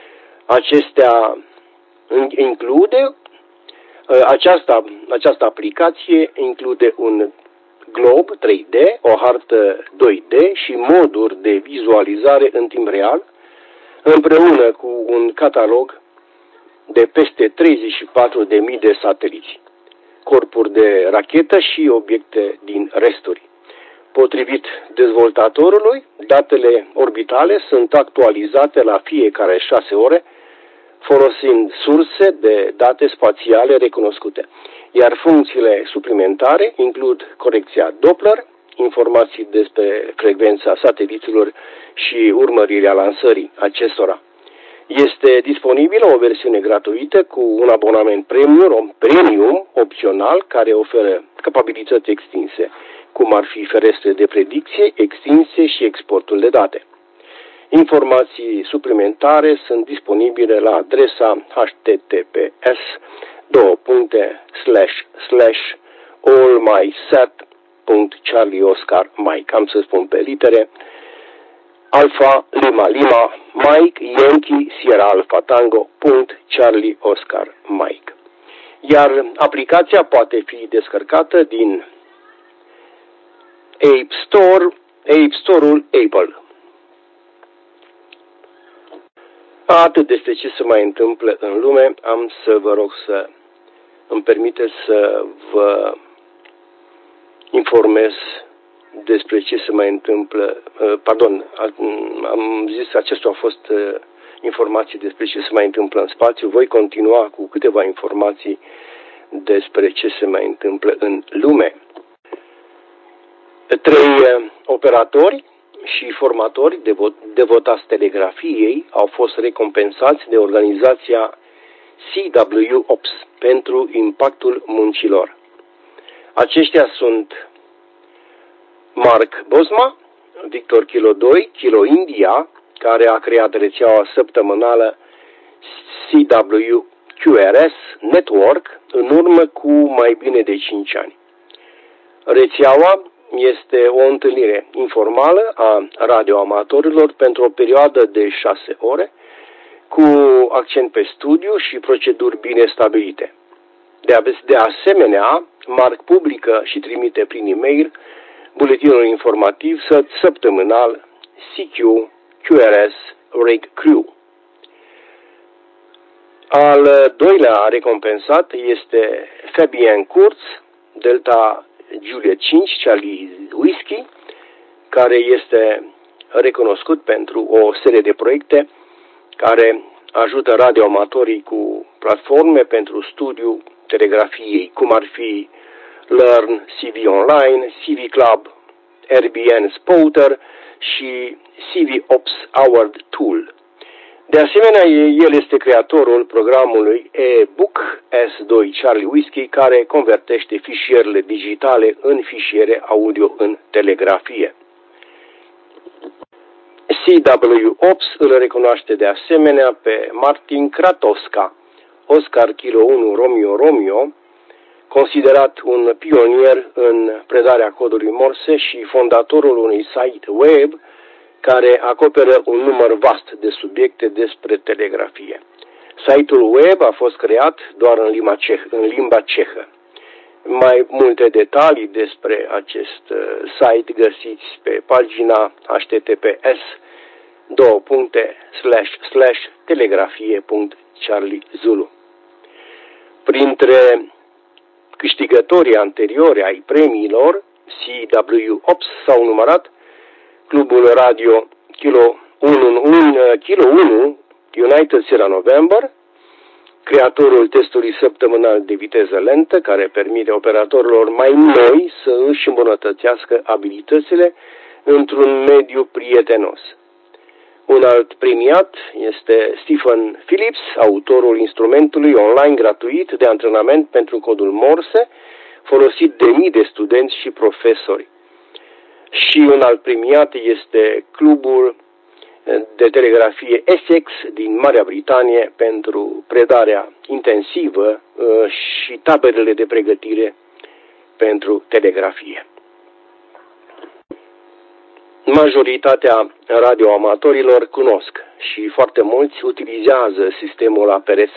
Această aplicație include un glob 3D, o hartă 2D și moduri de vizualizare în timp real, împreună cu un catalog de peste 34.000 de sateliți, corpuri de rachetă și obiecte din resturi. Potrivit dezvoltatorului, datele orbitale sunt actualizate la fiecare 6 ore, folosind surse de date spațiale recunoscute, iar funcțiile suplimentare includ corecția Doppler, informații despre frecvența sateliților și urmărirea lansării acestora. Este disponibilă o versiune gratuită cu un abonament premium opțional care oferă capabilități extinse, cum ar fi ferestre de predicție extinse și exportul de date. Informații suplimentare sunt disponibile la adresa https://allmysat.charlieoscar.mike. Am să spun pe litere: Alfa Lima Lima Mike Yankee Sierra Alpha Tango Charlie Oscar Mike. Iar aplicația poate fi descărcată din App Store-ul Apple. Atât despre ce se mai întâmplă în lume. Am să vă rog să îmi permiteți să vă informez despre ce se mai întâmplă. Am zis, acestea au fost informații despre ce se mai întâmplă în spațiu. Voi continua cu câteva informații despre ce se mai întâmplă în lume. 3 operatori și formatori devotați telegrafiei au fost recompensați de organizația CWOps pentru impactul muncilor. Aceștia sunt Mark Bosma, Victor Kilo 2, Kilo India, care a creat rețeaua săptămânală CWQRS Network în urmă cu mai bine de 5 ani. Rețeaua este o întâlnire informală a radioamatorilor pentru o perioadă de 6 ore, cu accent pe studiu și proceduri bine stabilite. De asemenea, Mark publică și trimite prin e-mail buletinul informativ săptămânal CQRS Rig Crew. Al doilea recompensat este Fabian Kurz, Delta Juliet 5, Charlie Whiskey, care este recunoscut pentru o serie de proiecte care ajută radioamatorii cu platforme pentru studiu telegrafiei, cum ar fi Learn CV Online, CV Club, RBN Spotter și CV Ops Award Tool. De asemenea, el este creatorul programului e-book S2 Charlie Whiskey, care convertește fișierele digitale în fișiere audio în telegrafie. CWOps îl recunoaște de asemenea pe Martin Kratoska, Oscar Kilo 1 Romeo, considerat un pionier în predarea codului Morse și fondatorul unui site web care acoperă un număr vast de subiecte despre telegrafie. Site-ul web a fost creat doar în limba cehă. Mai multe detalii despre acest site găsiți pe pagina https://telegrafie.charliezulu. Printre câștigătorii anteriori ai premiilor CWOps s-au numărat Clubul Radio Kilo 1 United Sierra November, creatorul testului săptămânal de viteză lentă, care permite operatorilor mai noi să își îmbunătățească abilitățile într-un mediu prietenos. Un alt premiat este Stephen Phillips, autorul instrumentului online gratuit de antrenament pentru codul Morse, folosit de mii de studenți și profesori. Și un alt premiat este Clubul de Telegrafie Essex din Marea Britanie pentru predarea intensivă și taberele de pregătire pentru telegrafie. Majoritatea radioamatorilor cunosc și foarte mulți utilizează sistemul APRS.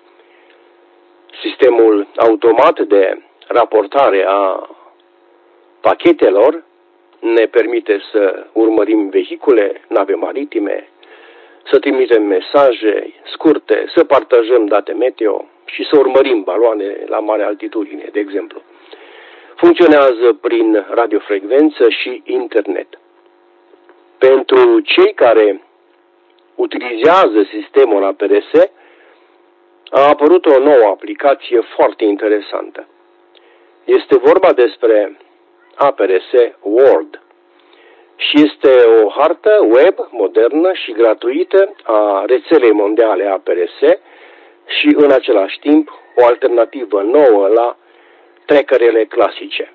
Sistemul automat de raportare a pachetelor ne permite să urmărim vehicule, nave maritime, să trimitem mesaje scurte, să partajăm date meteo și să urmărim baloane la mare altitudine, de exemplu. Funcționează prin radiofrecvență și internet. Pentru cei care utilizează sistemul APRS, a apărut o nouă aplicație foarte interesantă. Este vorba despre APRS World și este o hartă web modernă și gratuită a rețelei mondiale APRS și în același timp o alternativă nouă la trackerele clasice.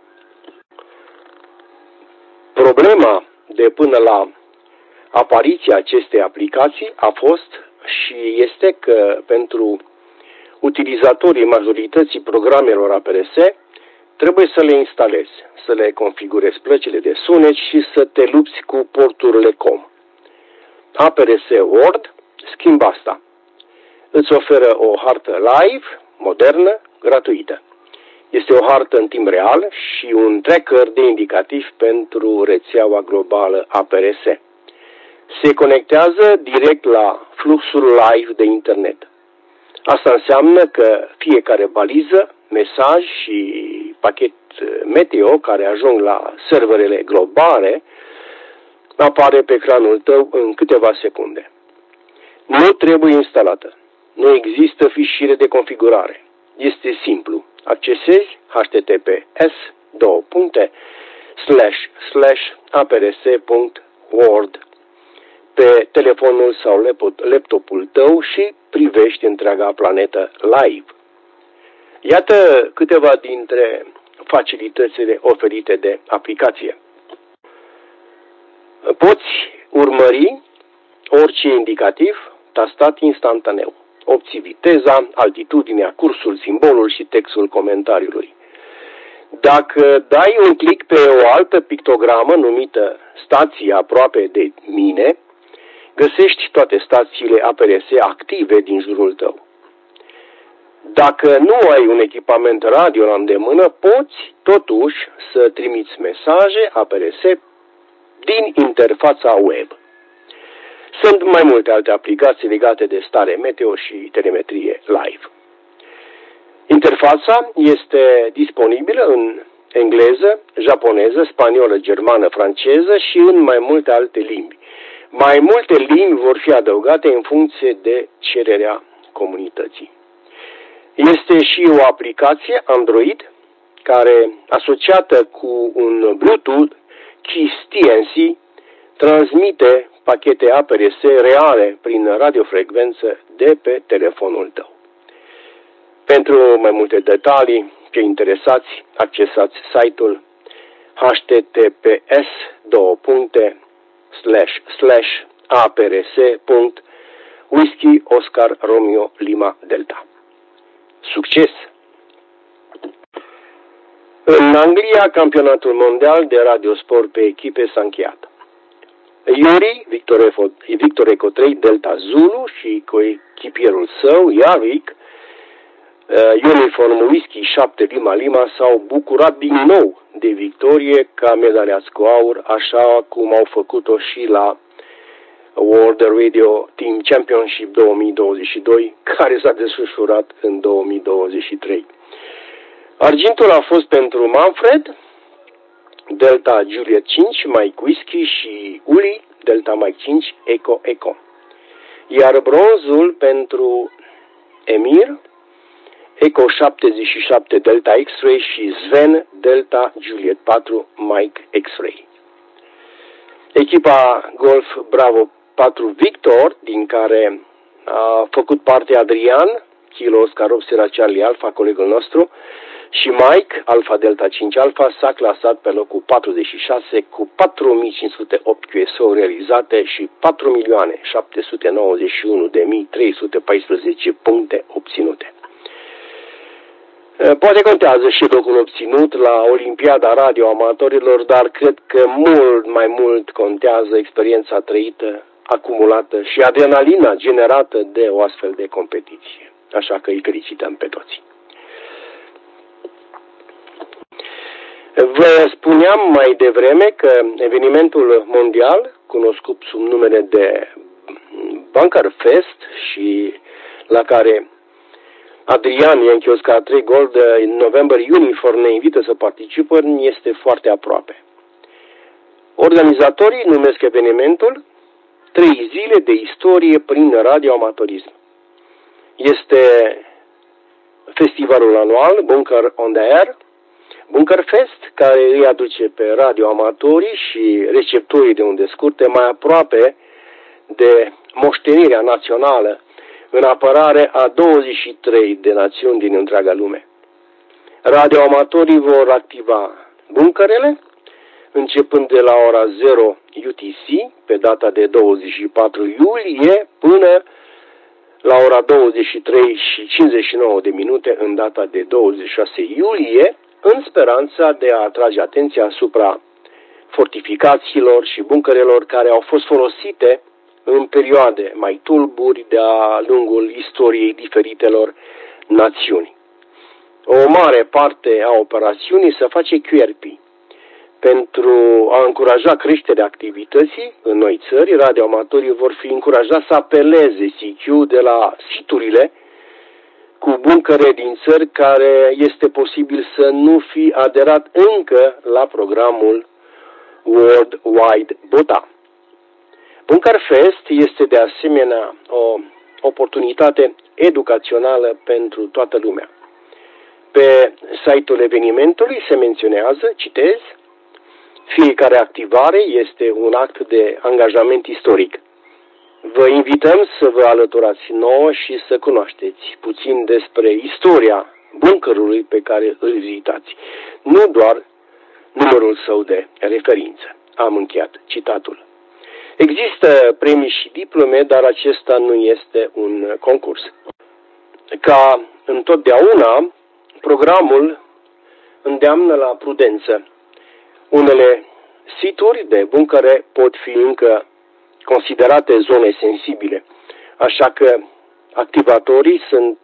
Problema de până la apariția acestei aplicații a fost și este că pentru utilizatorii majorității programelor APRS trebuie să le instalezi, să le configurezi plăcile de sunet și să te lupți cu porturile COM. APRS Word schimbă asta. Îți oferă o hartă live, modernă, gratuită. Este o hartă în timp real și un tracker de indicativ pentru rețeaua globală APRS. Se conectează direct la fluxul live de internet. Asta înseamnă că fiecare baliză, mesaj și pachet meteo care ajung la serverele globale apare pe ecranul tău în câteva secunde. Nu trebuie instalată. Nu există fișiere de configurare. Este simplu. Accesezi https://aprs.word pe telefonul sau laptopul tău și privești întreaga planetă live. Iată câteva dintre facilitățile oferite de aplicație. Poți urmări orice indicativ tastat instantaneu. Obții viteza, altitudinea, cursul, simbolul și textul comentariului. Dacă dai un click pe o altă pictogramă numită stație aproape de mine, găsești toate stațiile APRS active din jurul tău. Dacă nu ai un echipament radio la îndemână, poți totuși să trimiți mesaje APRS din interfața web. Sunt mai multe alte aplicații legate de stare meteo și telemetrie live. Interfața este disponibilă în engleză, japoneză, spaniolă, germană, franceză și în mai multe alte limbi. Mai multe limbi vor fi adăugate în funcție de cererea comunității. Este și o aplicație Android care, asociată cu un Bluetooth KISS TNC, transmite pachete APRS reale prin radiofrecvență de pe telefonul tău. Pentru mai multe detalii, cei interesați, accesați site-ul https://aprs.whisky Oscar Romeo Lima Delta. Succes! În Anglia, campionatul mondial de radiosport pe echipe s-a încheiat. Yuri, Victor Eco 3, Delta Zulu și coechipierul său, Yarvik, Uniform Whisky 7 Lima Lima s-au bucurat din nou de victorie ca medaliați cu aur, așa cum au făcut-o și la World Radio Team Championship 2022, care s-a desfășurat în 2023. Argintul a fost pentru Manfred, Delta Juliet 5, Mike Whisky și Uli, Delta Mike 5, Eco Eco. Iar bronzul pentru Emir, Eco 77 Delta X-Ray și Sven Delta Juliet 4 Mike X-Ray. Echipa Golf Bravo 4 Victor, din care a făcut parte Adrian, Kilo Oscar 8 Sierra Charlie Alpha, colegul nostru, și Mike, Alpha Delta 5 Alpha, s-a clasat pe locul 46 cu 4508 QSO realizate și 4.791.314 puncte obținute. Poate contează și locul obținut la Olimpiada Radio Amatorilor, dar cred că mult mai mult contează experiența trăită, acumulată și adrenalina generată de o astfel de competiție. Așa că îi felicităm pe toți. Vă spuneam mai devreme că evenimentul mondial, cunoscut sub numele de Bunker Fest și la care Adrian Yankee Oscar 3 Gold November Uniform ne invită să participăm, este foarte aproape. Organizatorii numesc evenimentul 3 zile de istorie prin radioamatorism. Este festivalul anual Bunker on the Air, Bunkerfest, care îi aduce pe radioamatorii și receptorii de unde scurte mai aproape de moștenirea națională în apărare a 23 de națiuni din întreaga lume. Radioamatorii vor activa buncărele începând de la ora 0 UTC pe data de 24 iulie până la ora 23 și 59 de minute în data de 26 iulie, în speranța de a atrage atenția asupra fortificațiilor și buncărelor care au fost folosite în perioade mai tulburi de-a lungul istoriei diferitelor națiuni. O mare parte a operațiunii se face QRP. Pentru a încuraja creșterea activității în noi țări, radioamatorii vor fi încurajați să apeleze CQ de la siturile cu buncăre din țări care este posibil să nu fi aderat încă la programul World Wide BOTA. Bunkerfest este de asemenea o oportunitate educațională pentru toată lumea. Pe site-ul evenimentului se menționează, citez, fiecare activare este un act de angajament istoric. Vă invităm să vă alăturați nouă și să cunoașteți puțin despre istoria buncărului pe care îl vizitați, nu doar numărul său de referință. Am încheiat citatul. Există premii și diplome, dar acesta nu este un concurs. Ca întotdeauna, programul îndeamnă la prudență. Unele situri de buncăre pot fi încă considerate zone sensibile, așa că activatorii sunt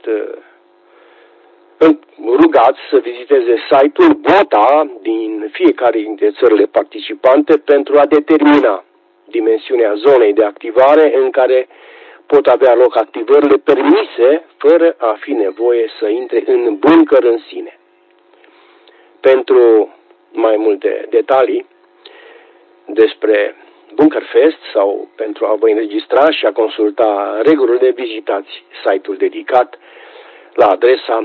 rugați să viziteze site-ul BOTA din fiecare dintre țările participante pentru a determina dimensiunea zonei de activare în care pot avea loc activările permise fără a fi nevoie să intre în buncăr în sine. Pentru mai multe detalii despre Bunkerfest sau pentru a vă înregistra și a consulta regulile, vizitați site-ul dedicat la adresa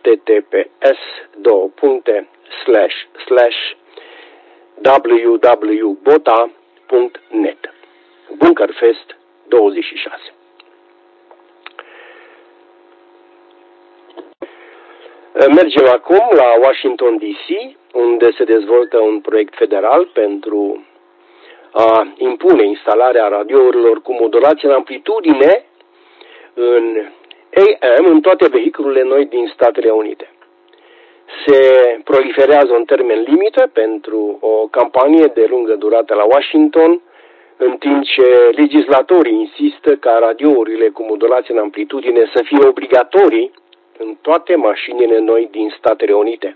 https://www.bota.net Bunkerfest 26. Mergem acum la Washington DC, unde se dezvoltă un proiect federal pentru a impune instalarea radiourilor cu modulație în amplitudine în AM în toate vehiculele noi din Statele Unite. Se proliferează un termen limită pentru o campanie de lungă durată la Washington, în timp ce legislatorii insistă ca radiourile cu modulație în amplitudine să fie obligatorii în toate mașinile noi din Statele Unite.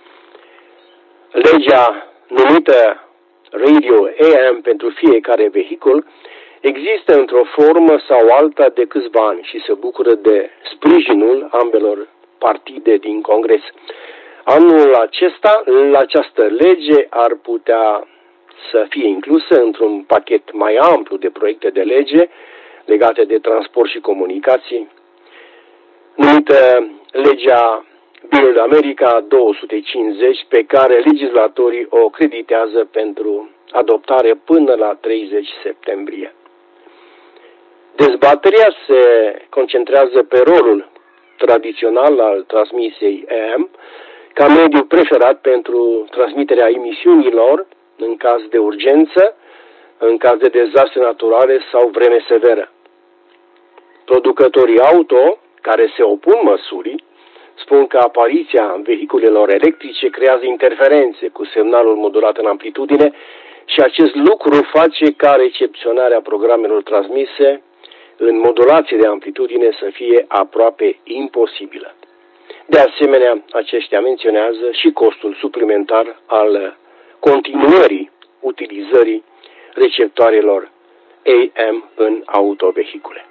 Legea numită Radio AM pentru fiecare vehicul există într-o formă sau alta de câțiva ani și se bucură de sprijinul ambelor partide din Congres. Anul acesta, această lege ar putea să fie inclusă într-un pachet mai amplu de proiecte de lege legate de transport și comunicații, numită legea Build America 250, pe care legislatorii o creditează pentru adoptare până la 30 septembrie. Dezbaterea se concentrează pe rolul tradițional al transmisiei AM ca mediu preferat pentru transmiterea emisiunilor în caz de urgență, în caz de dezastre naturale sau vreme severă. Producătorii auto care se opun măsurii spun că apariția vehiculelor electrice creează interferențe cu semnalul modulat în amplitudine și acest lucru face ca recepționarea programelor transmise în modulație de amplitudine să fie aproape imposibilă. De asemenea, aceștia menționează și costul suplimentar al continuării utilizării receptoarelor AM în autovehicule.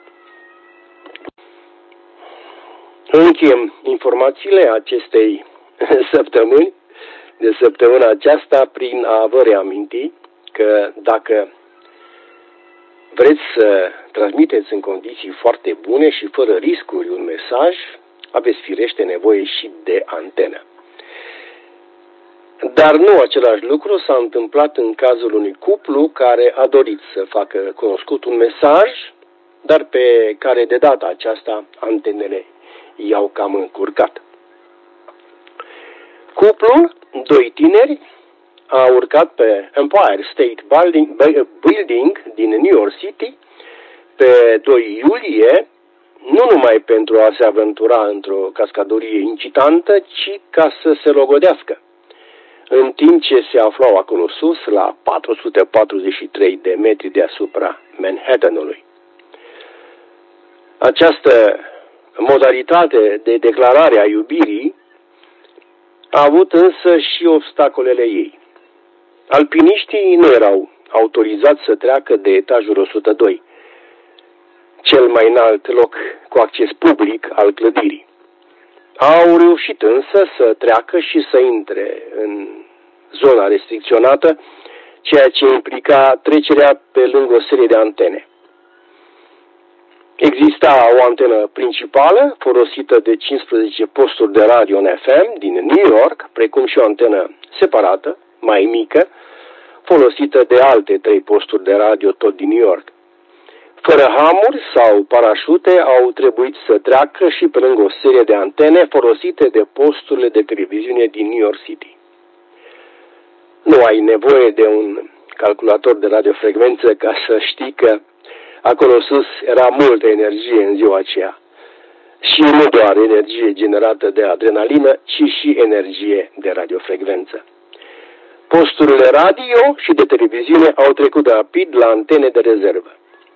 Încheiem informațiile acestei săptămâni, de săptămâna aceasta, prin a vă reaminti că dacă vreți să transmiteți în condiții foarte bune și fără riscuri un mesaj, aveți firește nevoie și de antenă. Dar nu același lucru s-a întâmplat în cazul unui cuplu care a dorit să facă cunoscut un mesaj, dar pe care de data aceasta antenele i-au cam încurcat. Cuplul, doi tineri, a urcat pe Empire State Building din New York City pe 2 iulie, nu numai pentru a se aventura într-o cascadorie incitantă, ci ca să se logodească, în timp ce se aflau acolo sus, la 443 de metri deasupra Manhattanului. Această modalitate de declarare a iubirii a avut însă și obstacolele ei. Alpiniștii nu erau autorizați să treacă de etajul 102, cel mai înalt loc cu acces public al clădirii. Au reușit însă să treacă și să intre în zona restricționată, ceea ce implica trecerea pe lângă o serie de antene. Exista o antenă principală, folosită de 15 posturi de radio în FM din New York, precum și o antenă separată, mai mică, folosită de alte 3 posturi de radio tot din New York. Fără hamuri sau parașute, au trebuit să treacă și pe lângă o serie de antene folosite de posturile de televiziune din New York City. Nu ai nevoie de un calculator de radiofrecvență ca să știi că acolo sus era multă energie în ziua aceea. Și nu doar energie generată de adrenalină, ci și energie de radiofrecvență. Posturile radio și de televiziune au trecut rapid la antene de rezervă.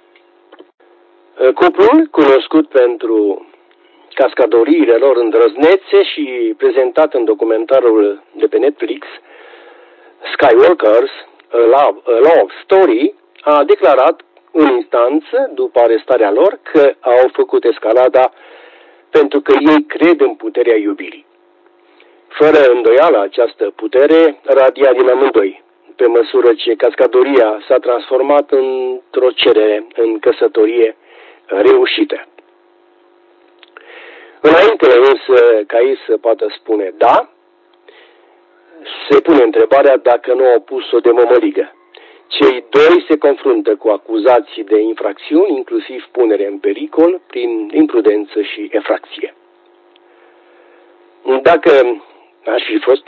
Cuplul, cunoscut pentru cascadoriile lor îndrăznețe și prezentat în documentarul de pe Netflix, Skywalkers, A Love Story, a declarat în instanță, după arestarea lor, că au făcut escalada pentru că ei cred în puterea iubirii. Fără îndoială, această putere radia din amândoi, pe măsură ce cascadoria s-a transformat într-o cerere în căsătorie reușită. Înainte însă ca ei să poată spune da, se pune întrebarea dacă nu au pus-o de mămăligă. Cei doi se confruntă cu acuzații de infracțiuni, inclusiv punere în pericol prin imprudență și efracție. Dacă aș fi fost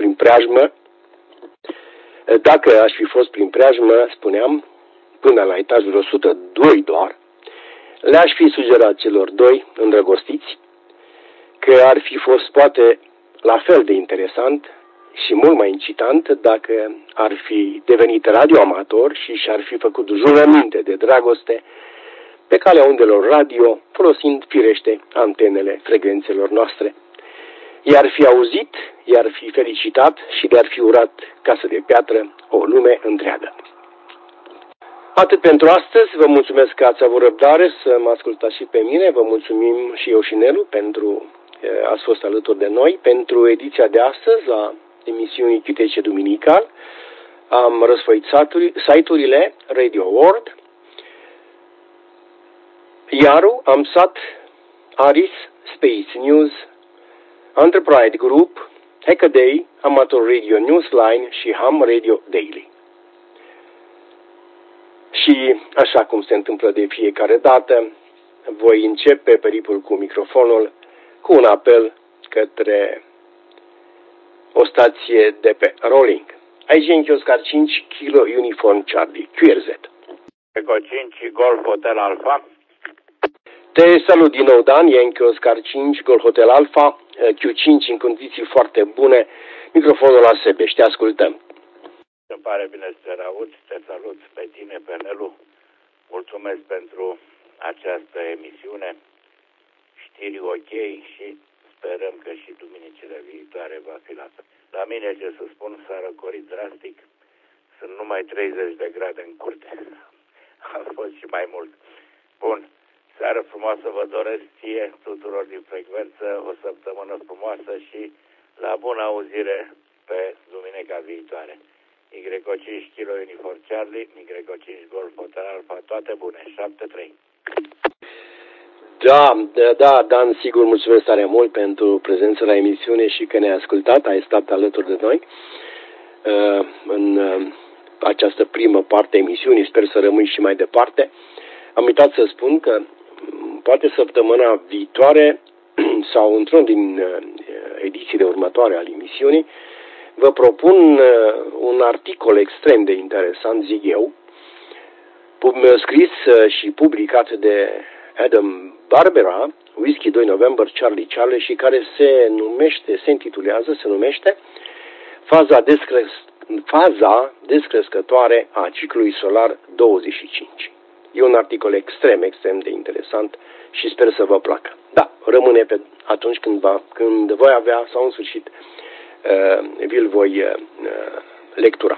prin preajmă, spuneam, până la etajul 102 doar, le-aș fi sugerat celor doi îndrăgostiți că ar fi fost poate la fel de interesant și mult mai incitant dacă ar fi devenit radioamator și și-ar fi făcut jurăminte de dragoste pe calea undelor radio, folosind firește antenele frecvențelor noastre. I-ar fi auzit, i-ar fi felicitat și le-ar fi urat casă de piatră o lume întreagă. Atât pentru astăzi, vă mulțumesc că ați avut răbdare să mă ascultați și pe mine, vă mulțumim și eu și Nelu pentru că ați fost alături de noi. Pentru ediția de astăzi a emisiunii Chitece Duminical am răsfoit site-urile Radio World, Iaru, AMSAT, Aris, Space News, Enterprise Group, Hackaday, Amateur Radio Newsline și Ham Radio Daily. Și, așa cum se întâmplă de fiecare dată, voi începe peripul cu microfonul cu un apel către o stație de pe Rolling. Aici Yankee Oscar 5 Kilo Uniform Charlie, QRZ. Eco 5 Golf Hotel Alpha. Te salut din nou, Dan, Yankee Oscar 5 Golf Hotel Alpha, Q5 în condiții foarte bune, microfonul la sebe și te ascultăm. Îmi pare bine să te aud, te salut pe tine, pe Nelu. Mulțumesc pentru această emisiune, știri ok și sperăm că și duminicile viitoare va fi la fel. La mine, ce să spun, s-a răcorit drastic, sunt numai 30 de grade în curte, a fost și mai mult. Bun, seară frumoasă vă doresc ție, tuturor din frecvență, o săptămână frumoasă și la bună auzire pe duminica viitoare. Y5 Kilo Uniform Charlie, Y5 Golf Hotel Alpha, toate bune, 7-3. Da, Dan, sigur, mulțumesc tare mult pentru prezența la emisiune și că ne-ai ascultat, ai stat alături de noi. în această primă parte a emisiunii. Sper să rămâi și mai departe. Am uitat să spun că poate săptămâna viitoare sau într-un din edițiile următoare ale emisiunii vă propun un articol extrem de interesant, zic eu, scris și publicat de Adam Barbera, Whisky 2 November Charlie, și care se numește Faza descrescătoare a ciclului solar 25. E un articol extrem de interesant și sper să vă placă. Da, rămâne pe atunci când voi avea, sau în sfârșit, vi-l voi lectura.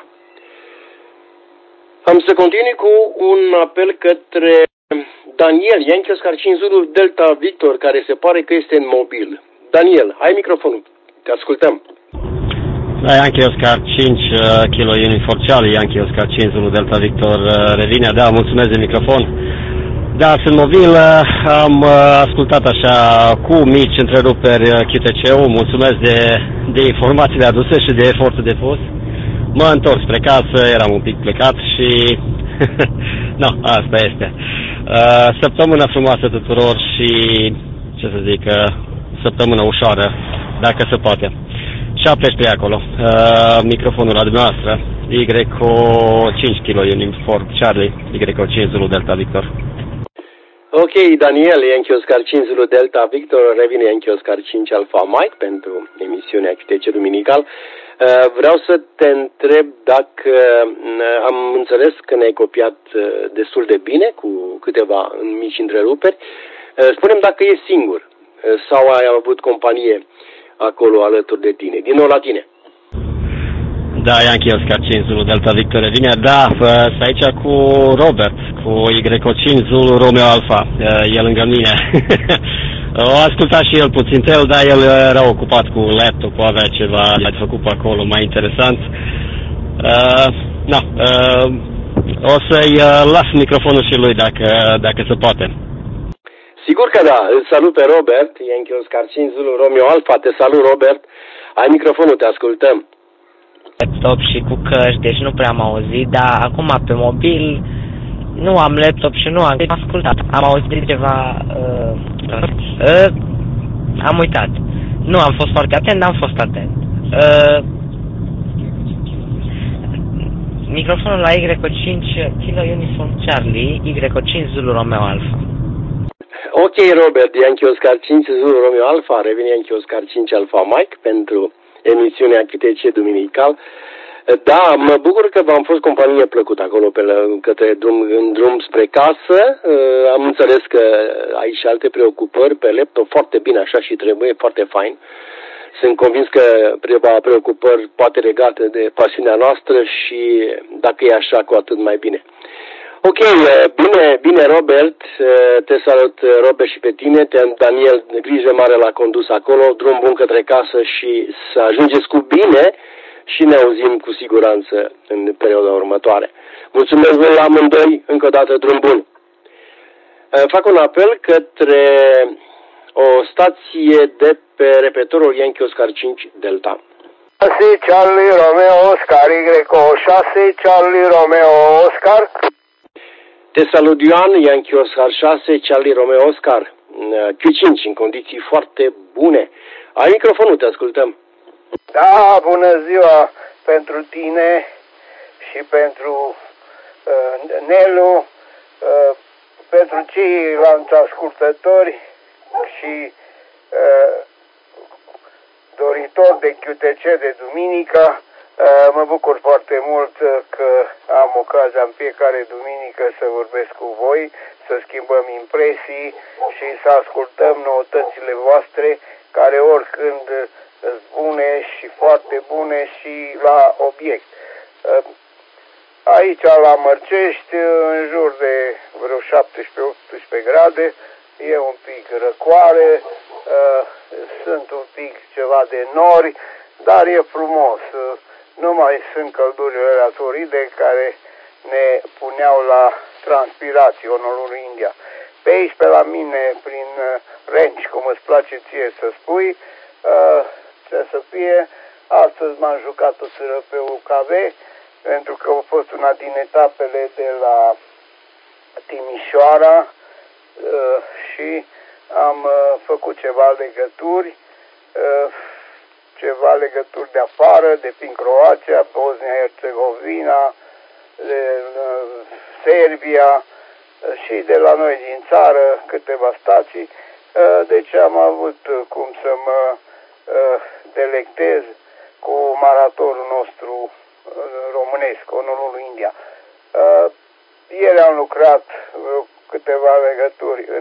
Am să continui cu un apel către Daniel, Yankee Oscar 5 Zulu Delta Victor, care se pare că este în mobil. Daniel, ai microfonul. Te ascultăm. Da, Yankee Oscar 5 Kilo Uniform Charlie, Yankee Oscar 5 Zulu Delta Victor revine. Da, mulțumesc de microfon. Da, sunt mobil, am ascultat așa cu mici întreruperi QTC-ul. Mulțumesc de informațiile aduse și de efortul depus. Mă întorc spre casă, eram un pic plecat și no, asta este. Săptămână frumoasă tuturor și, ce să zic, săptămână ușoară, dacă se poate. Și pleci pe acolo. Microfonul la dumneavoastră. YO 5 Kilo Uniform Charlie, YO 5 Zulu Delta Victor. Ok, Daniel, Yankee Oscar 5 Zulu Delta Victor, revine Yankee Oscar 5 Alpha Mike pentru emisiunea QTC Duminical. Vreau să te întreb dacă am înțeles că ne-ai copiat destul de bine, cu câteva mici întreruperi. Spune-mi dacă e singur sau ai avut companie acolo alături de tine. Din nou la tine. Da, Yankee Oscar 5 Zulu Delta Victor revine. Da, sunt aici cu Robert, cu YO 5 Zulu Romeo Alpha. E lângă mine. O ascultat și el puțin el, dar el era ocupat cu laptop-ul, avea ceva de făcut pe acolo mai interesant. O să-i las microfonul și lui dacă se poate. Sigur că da. Îl salut pe Robert, Yankee Oscar 5 Zulu Romeo Alpha. Te salut, Robert. Ai microfonul, te ascultăm. Laptop și cu căști, deci nu prea am auzit, dar acum pe mobil nu am laptop și nu am ascultat. Am auzit ceva, am uitat. Nu am fost foarte atent, dar am fost atent. Microfonul la YO5 Kilo Uniform Charlie, YO5 Zulu Romeo Alpha. Ok, Robert, Yankee Oscar 5 Zulu Romeo Alpha, revine Yankee Oscar 5 Alpha Mike pentru emisiunea QTC Duminical. Da, mă bucur că v-am fost companie plăcută acolo în drum spre casă. Am înțeles că ai și alte preocupări pe laptop, foarte bine, așa și trebuie, foarte fain. Sunt convins că preocupări poate legate de pasiunea noastră și dacă e așa, cu atât mai bine. Ok, bine, Robert, te salut, Robert, și pe tine, Daniel, grijă mare la condus acolo, drum bun către casă și să ajungeți cu bine și ne auzim cu siguranță în perioada următoare. Mulțumesc la amândoi, încă o dată drum bun. Fac un apel către o stație de pe repetorul Yankee Oscar 5 Delta. 6 Charlie Romeo Oscar, YO 6 Charlie Romeo Oscar. Te salut, Ioan, Yankee Oscar 6, Charlie Romeo Oscar, Q5, în condiții foarte bune. Ai microfonul, te ascultăm. Da, bună ziua pentru tine și pentru Nelu, pentru ceilalți ascultători și doritori de QTC de duminică. Mă bucur foarte mult că am ocazia în fiecare duminică să vorbesc cu voi, să schimbăm impresii și să ascultăm noutățile voastre, care oricând sunt bune și foarte bune și la obiect. Aici la Mărcești, în jur de vreo 17-18 grade, e un pic răcoare, sunt un pic ceva de nori, dar e frumos. Nu mai sunt căldurile alea toride care ne puneau la transpirație, onorul India. Pe aici, pe la mine, prin ranch, cum îți place ție să spui, ce să fie, Astăzi m-am jucat o sâră pe UKV, pentru că a fost una din etapele de la Timișoara și am făcut ceva legături de afară, de prin Croația, Bosnia-Herzegovina, de Serbia și de la noi din țară câteva stații. Deci am avut cum să mă delectez cu maratonul nostru românesc, onorul India. Ieri am lucrat câteva legături în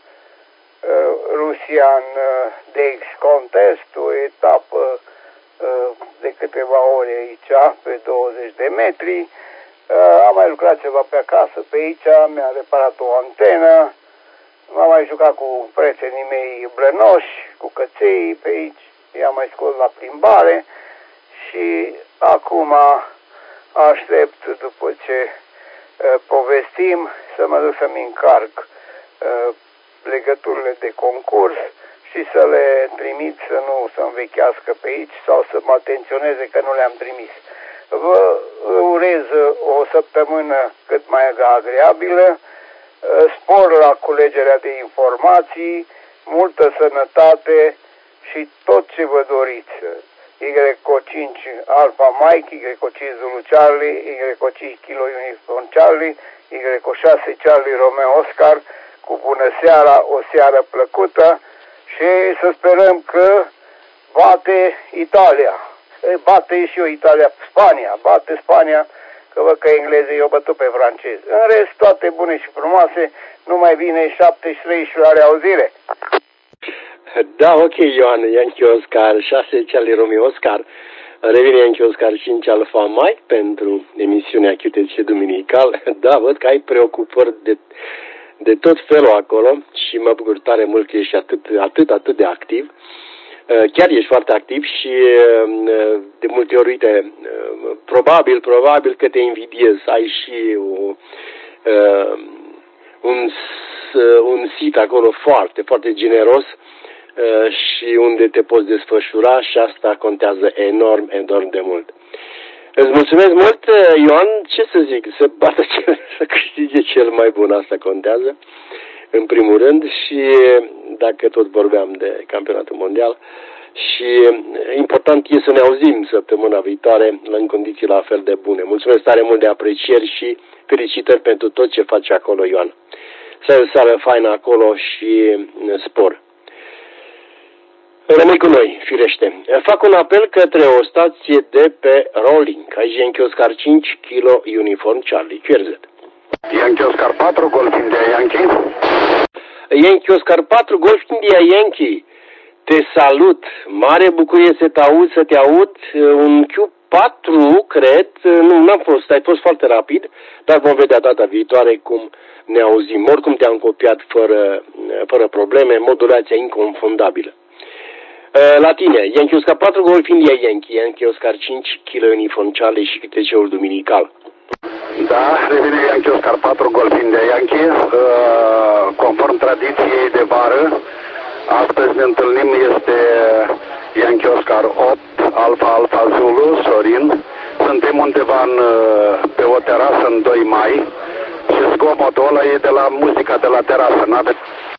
Rusia, în DX Contest, o etapă de câteva ore aici, pe 20 de metri. Am mai lucrat ceva pe acasă, pe aici, mi-a reparat o antenă, m-am mai jucat cu prietenii mei blănoși, cu căței pe aici, i-am mai scos la plimbare și acum aștept, după ce povestim, să mă duc să-mi încarc legăturile de concurs și să le trimit, să nu se învechească pe aici sau să mă atenționeze că nu le-am trimis. Vă urez o săptămână cât mai agreabilă, spor la culegerea de informații, multă sănătate și tot ce vă doriți. YO5 Alpha Mike, YO5 Zulu Charlie, YO5 Kilo Uniform Charlie, YO6 Charlie Romeo Oscar, cu bună seara, o seară plăcută și să sperăm că bate Italia. Bate și eu Italia, Spania, bate Spania, că văd că englezii i-au bătut pe francezi. În rest, toate bune și frumoase, numai bine 73 și la reauzire. Da, ok, Ioan, Yankee Oscar 6 Charlie Romeo Oscar. Revine Yankee Oscar 5 Alpha Mike pentru emisiunea QTC Duminical. Da, văd că ai preocupări de tot felul acolo și mă bucur tare mult că ești atât de activ. Chiar ești foarte activ și de multe ori, uite, probabil că te invidiez. Ai și un sit acolo foarte, foarte generos și unde te poți desfășura și asta contează enorm de mult. Îți mulțumesc mult, Ioan, ce să zic, să câștige cel mai bun, asta contează, în primul rând, și dacă tot vorbeam de campionatul mondial, și important e să ne auzim săptămâna viitoare în condiții la fel de bune. Mulțumesc tare mult de aprecieri și felicitări pentru tot ce faci acolo, Ioan. Să ai o seară faină acolo și spor. Rămâi cu noi, firește. Fac un apel către o stație de pe Rolling. Aici Yankee Oscar 5, Kilo Uniform Charlie, QRZ. Yankee Oscar 4, Golf India Yankee. Yankee Oscar 4, Golf India Yankee. Te salut. Mare bucurie să te aud. Un Q4, cred. Nu, n-am fost. Ai fost foarte rapid, dar vom vedea data viitoare cum ne auzim. Oricum te-am copiat fără probleme. Modulația inconfundabilă. La tine, Yankee Oscar 4, Golf India Yankee, Yankee Oscar 5, Kilo Uniform Charlie și QTC-ul duminical. Da, revine Yankee Oscar 4, Golf India Yankee. Conform tradiției de vară, astăzi ne întâlnim, este Yankee Oscar 8, Alpha Zulu, Sorin. Suntem undeva pe o terasă în 2 mai și zgomotul ăla e de la muzica de la terasă, n-avem...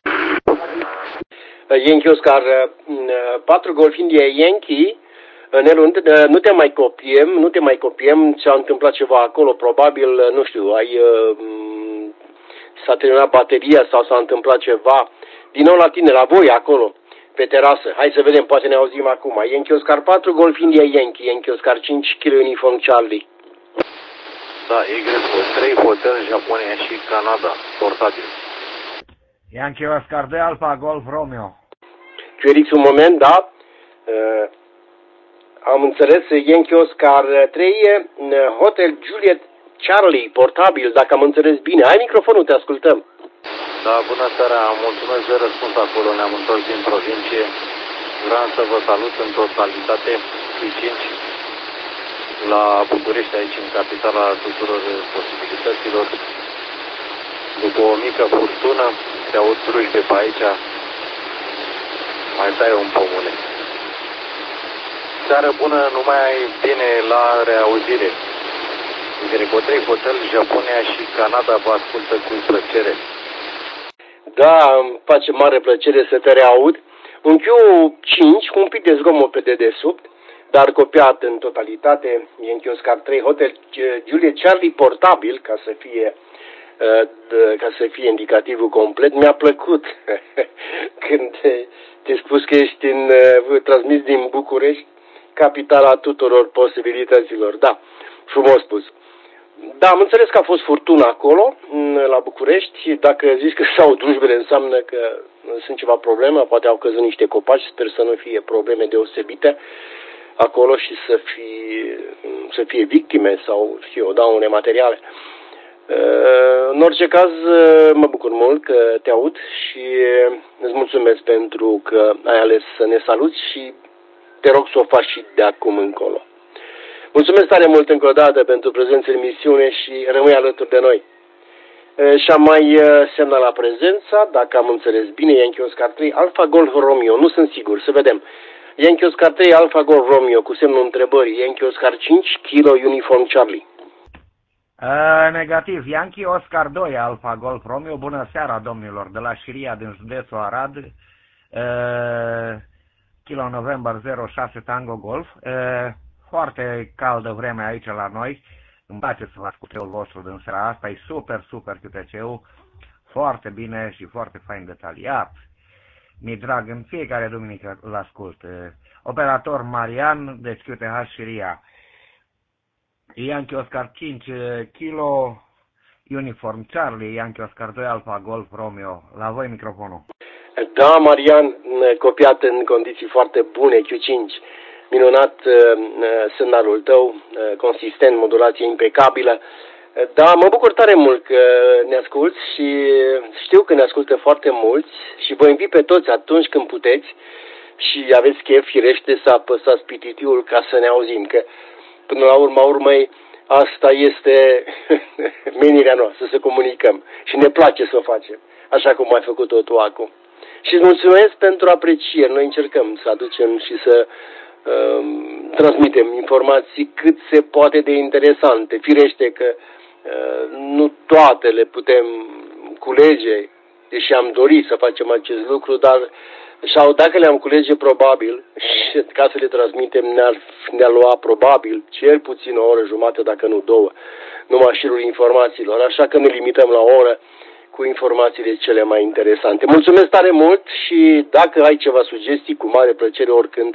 Yankee Oscar 4 Golf India Yankee, Nelu, nu te mai copiem, ți-a întâmplat ceva acolo, probabil, nu știu, s-a terminat bateria sau s-a întâmplat ceva. Din nou la tine, la voi acolo, pe terasă. Hai să vedem, poate ne auzim acum. Yankee Oscar 4 Golf India Yankee, Yankee Oscar 5 Kilo Uniform Charlie. Da, Y3 Hotel Japonia și Canada, portabil. Yankee Oscar 2 Alpha Golf Romeo. QRX un moment, da. Am înțeles, Yankee Oscar 3 Hotel Juliet Charlie, portabil, dacă am înțeles bine. Ai microfonul, te ascultăm. Da, bună seara, mulțumesc de răspuns acolo, ne-am întors din provincie. Vreau să vă salut în totalitate, Q5, la București, aici, în capitala tuturor posibilităților. După o mică furtună, se aud drujbe pe aici, mai tai un pomule. Seară bună, numai bine la reauzire. Grecotrei Hotel, Japonia și Canada vă ascultă cu plăcere. Da, îmi face mare plăcere să te reaud. Un Q5 cu un pic de zgomot pe dedesubt, dar copiat în totalitate, Yankee Oscar 3 Hotel Juliet Charlie portabil, ca să fie indicativul complet. Mi-a plăcut când te-ai spus că ești transmis din București, capitala tuturor posibilităților. Da, frumos spus. Da, am înțeles că a fost furtună acolo, la București. Dacă zici că s-au drujbele, înseamnă că sunt ceva probleme, poate au căzut niște copaci, sper să nu fie probleme deosebite acolo și să fie victime sau daune materiale. În orice caz, mă bucur mult că te aud și îți mulțumesc pentru că ai ales să ne saluți și te rog să o faci și de acum încolo. Mulțumesc tare mult încă o dată pentru prezența în emisiune și rămâi alături de noi. Și am mai semnat la prezența, dacă am înțeles bine, Yankee Oscar 3 Alpha Golf Romeo, nu sunt sigur, să vedem. Yankee Oscar 3 Alpha Golf Romeo, cu semnul întrebării, Yankee Oscar 5 Kilo Uniform Charlie. Negativ, Yankee Oscar 2 Alpha Golf Romeo, bună seara domnilor, de la Șiria din județul Arad, Kilo November 06 Tango Golf. Foarte caldă vreme aici la noi. Îmi place să fac QT-ul vostru din seara asta. E super QT-ul. Foarte bine și foarte fain detaliat. Mi-e drag, în fiecare duminică îl ascult. Operator Marian, deci QTH Șiria. Yankee Oscar 5 Kilo Uniform Charlie, Yankee Oscar 2 Alpha Golf Romeo. La voi microfonul. Da, Marian, copiat în condiții foarte bune, Q5. Minunat semnalul tău, consistent, modulație impecabilă. Da, mă bucur tare mult că ne asculți și știu că ne ascultă foarte mulți și vă invit pe toți atunci când puteți și aveți chef, firește, să apăsați pititiul ca să ne auzim, că până la urmei asta este menirea noastră, să comunicăm și ne place să o facem, așa cum ai făcut-o tu acum. Și îți mulțumesc pentru apreciere, noi încercăm să aducem și să transmitem informații cât se poate de interesante. Firește că nu toate le putem culege, deși am dorit să facem acest lucru, dar sau dacă le-am culege probabil și ca să le transmitem ne-ar lua probabil cel puțin o oră jumătate, dacă nu două, numai șirul informațiilor, așa că ne limităm la o oră cu informațiile cele mai interesante. Mulțumesc tare mult și dacă ai ceva sugestii, cu mare plăcere oricând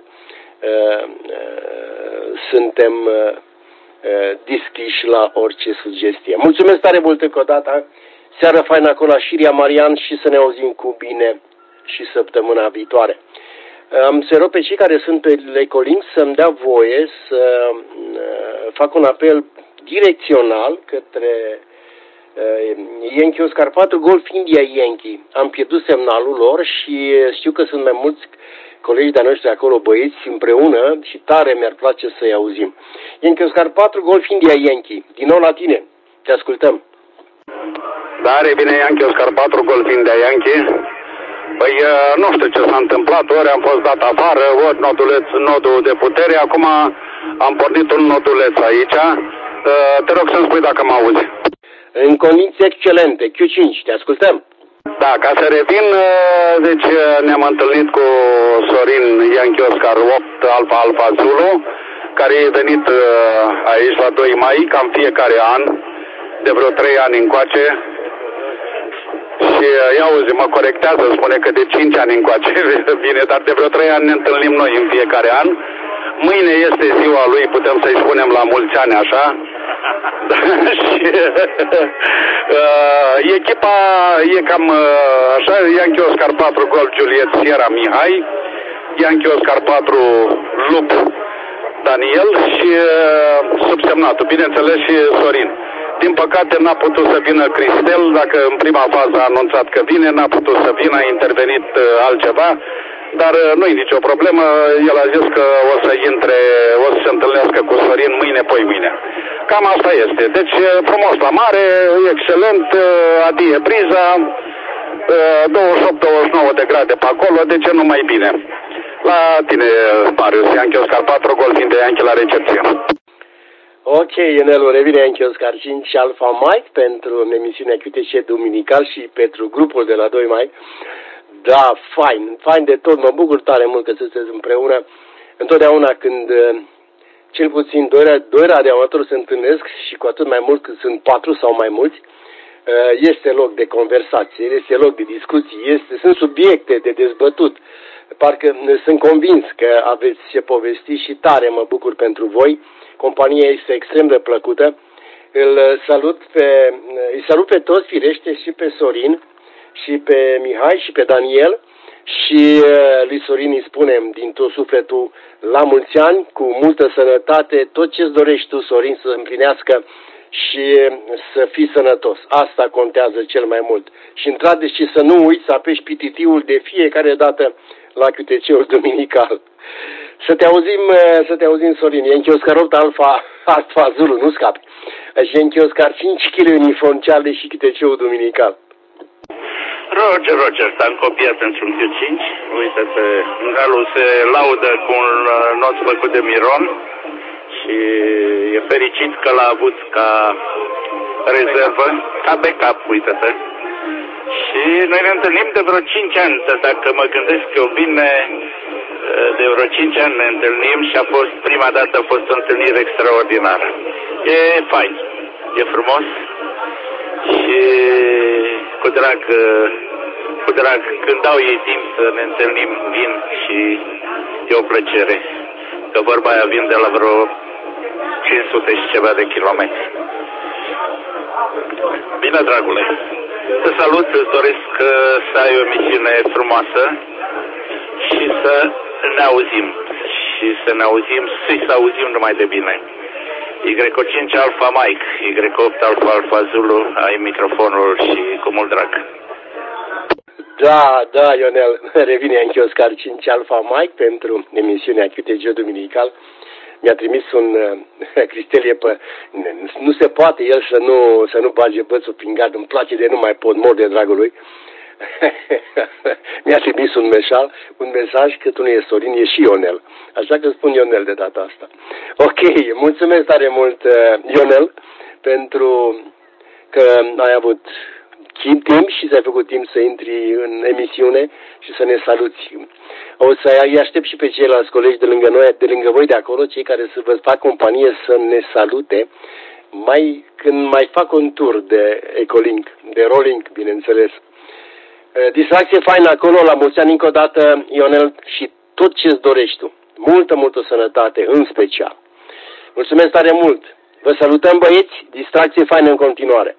suntem deschiși la orice sugestie. Mulțumesc tare mult încă o dată. Seară faină acolo la Șiria, Marian, și să ne auzim cu bine și săptămâna viitoare. Am să rog pe cei care sunt pe Ecolink să-mi dea voie să fac un apel direcțional către Yankee Oscar 4 Golf India Yankee. Am pierdut semnalul lor și știu că sunt mai mulți colegi de-a noștri acolo, băieți, împreună și tare mi-ar place să-i auzim. Yankee Oscar 4 Golf India Yankee. Din nou la tine. Te ascultăm. Da, revine Yankee Oscar 4 Golf India Yankee. Păi nu știu ce s-a întâmplat, ori am fost dat afară, ori nodul de putere, acum am pornit un noduleț aici. Te rog să-mi spui dacă mă auzi. În condiții excelente, Q5, te ascultăm. Da, ca să revin, deci ne-am întâlnit cu Sorin Yankee Oscar 8 Alpha Zulu, care e venit aici la 2 mai, cam fiecare an, de vreo 3 ani încoace. Și ia auzi, mă corectează, spune că de 5 ani încoace vine, dar de vreo 3 ani ne întâlnim noi în fiecare an. Mâine este ziua lui, putem să-i spunem la mulți ani, așa. Și echipa e cam așa, Yankee Oscar 4 Golf Juliet Sierra Mihai, Yankee Oscar 4 Lup Daniel și subsemnatul, bineînțeles și Sorin. Din păcate n-a putut să vină Cristel, dacă în prima fază a anunțat că vine, n-a putut să vină, a intervenit altceva, dar nu-i nicio problemă, el a zis că o să se întâlnească cu Sorin mâine, poi mâine. Cam asta este. Deci frumos la mare, excelent, adie briza, 28-29 de grade pe acolo, de ce nu mai bine. La tine, Marius, Yankee Oscar 4, Golf India Yankee la recepție. Ok, Ionelu, revine Yankee Oscar 5 Alpha Mike pentru emisiunea QTC duminical și pentru grupul de la 2 mai. Da, fain de tot, mă bucur tare mult că sunteți împreună. Întotdeauna când cel puțin doi radioamatori se întâlnesc și cu atât mai mult când sunt 4 sau mai mulți, este loc de conversație, este loc de discuții, sunt subiecte de dezbătut. Parcă sunt convins că aveți ce povesti și tare mă bucur pentru voi. Compania este extrem de plăcută. Îi salut pe toți, firește, și pe Sorin, și pe Mihai, și pe Daniel. Și lui Sorin îi spunem din tot sufletul la mulți ani, cu multă sănătate, tot ce-ți dorești tu, Sorin, să împlinească și să fii sănătos. Asta contează cel mai mult. Și într-adevăr și să nu uiți să apeși pititiul de fiecare dată la QTC-ul duminical. Să te auzim, Sorin. Yankee Oscar 8 Alpha Zulu, nu scapi. Și Yankee Oscar 5 kg uniform Charlie și QTC-ul duminical. Roger, s-a încopiat într-un Q5. Uite-te, Galu se laudă cu un not făcut de Miron și e fericit că l-a avut ca rezervă, ca backup, uite-te. Și noi ne întâlnim de vreo 5 ani, dacă mă gândesc eu bine, de vreo 5 ani ne întâlnim și prima dată a fost o întâlnire extraordinară. E fain, e frumos și cu drag, când dau ei timp să ne întâlnim, vin și e o plăcere. Că vorba aia vin de la vreo 500 și ceva de kilometri. Bine, dragule, te salut, îți doresc să ai o emisiune frumoasă și să ne auzim. Și să auzim numai de bine. Y5 Alpha Mike, Y8 Alpha Zulu, ai microfonul și cu mult drag. Da, Ionel, revine Yankee Oscar 5 Alpha Mike pentru emisiunea QTG duminical. Mi-a trimis un Cristelie pe... Nu se poate el să nu bage bățul prin gard. Îmi place de nu mai pot, mor de dragul lui. Mi-a trimis un mesaj că tu nu e Sorin, e și Ionel. Așa că spun Ionel de data asta. Ok, mulțumesc tare mult, Ionel, pentru că ai avut timp și ți-ai făcut timp să intri în emisiune și să ne saluți. O să-i aștept și pe ceilalți colegi de lângă noi, de lângă voi de acolo, cei care să vă fac companie să ne salute, când mai fac un tur de Ecolink, de Rolling, bineînțeles. Distracție faină acolo, la mulți ani încă o dată, Ionel, și tot ce-ți dorești tu. Multă sănătate, în special. Mulțumesc tare mult. Vă salutăm, băieți, distracție faină în continuare.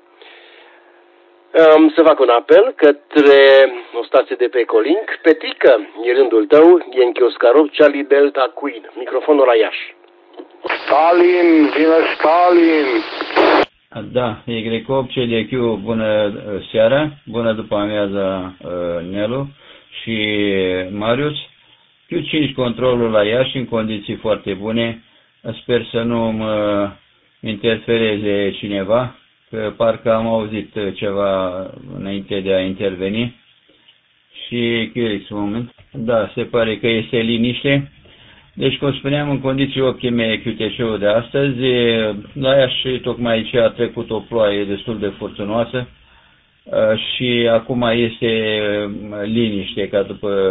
Să fac un apel către o stație de pe Ecolink. Petrică, e rândul tău, Yankee Oscar 8, Charlie Delta Queen. Microfonul la Iași. Stalin, vine Stalin! Da, Y8, CDQ, bună seara, bună după amiază, Nelu și Marius. Q5 controlul la Iași în condiții foarte bune. Sper să nu mă interfereze cineva, că parcă am auzit ceva înainte de a interveni. Și QX, un moment. Da, se pare că este liniște. Deci, cum spuneam, în condiții optime QTC-ul de astăzi, la Iași tocmai aici a trecut o ploaie destul de furtunoasă și acum este liniște ca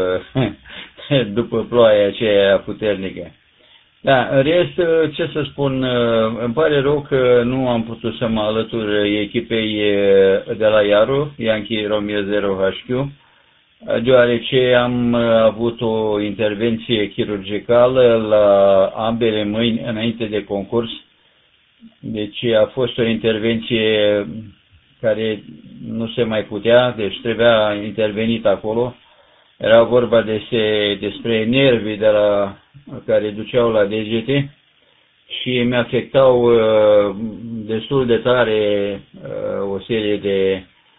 după ploaia aceea puternică. Da, în rest, ce să spun, îmi pare rău că nu am putut să mă alătur echipei de la Iaru, Yankee Romeo 0 HQ, deoarece am avut o intervenție chirurgicală la ambele mâini înainte de concurs. Deci a fost o intervenție care nu se mai putea, deci trebuia intervenit acolo. Era vorba despre nervii care duceau la degete și mi-afectau destul de tare o serie de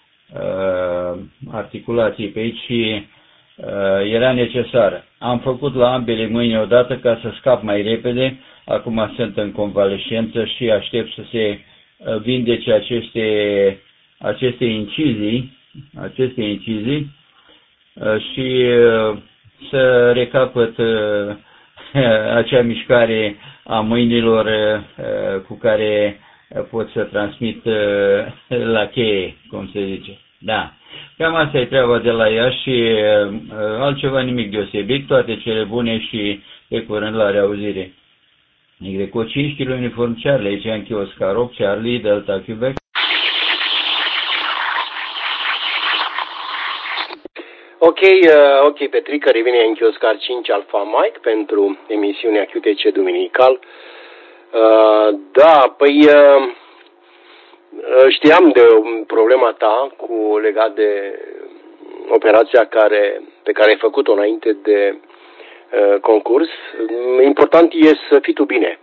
articulații pe aici și era necesar. Am făcut la ambele mâini odată ca să scap mai repede. Acum sunt în convalescență și aștept să se vindece aceste incizii și să recapăt acea mișcare a mâinilor cu care pot să transmit la cheie, cum se zice. Da. Cam asta e treaba de la ea și altceva nimic deosebit, toate cele bune și pe curând la reauzire. Negreco 5 kg uniform Charlie, aici Yankee Oscar 8, Charlie, Delta Quebec. Ok, Petrica, revine Yankee Oscar 5 Alpha Mike pentru emisiunea QTC Duminical. Da, păi știam de problema ta legat de operația pe care ai făcut-o înainte de concurs. Important e să fii tu bine,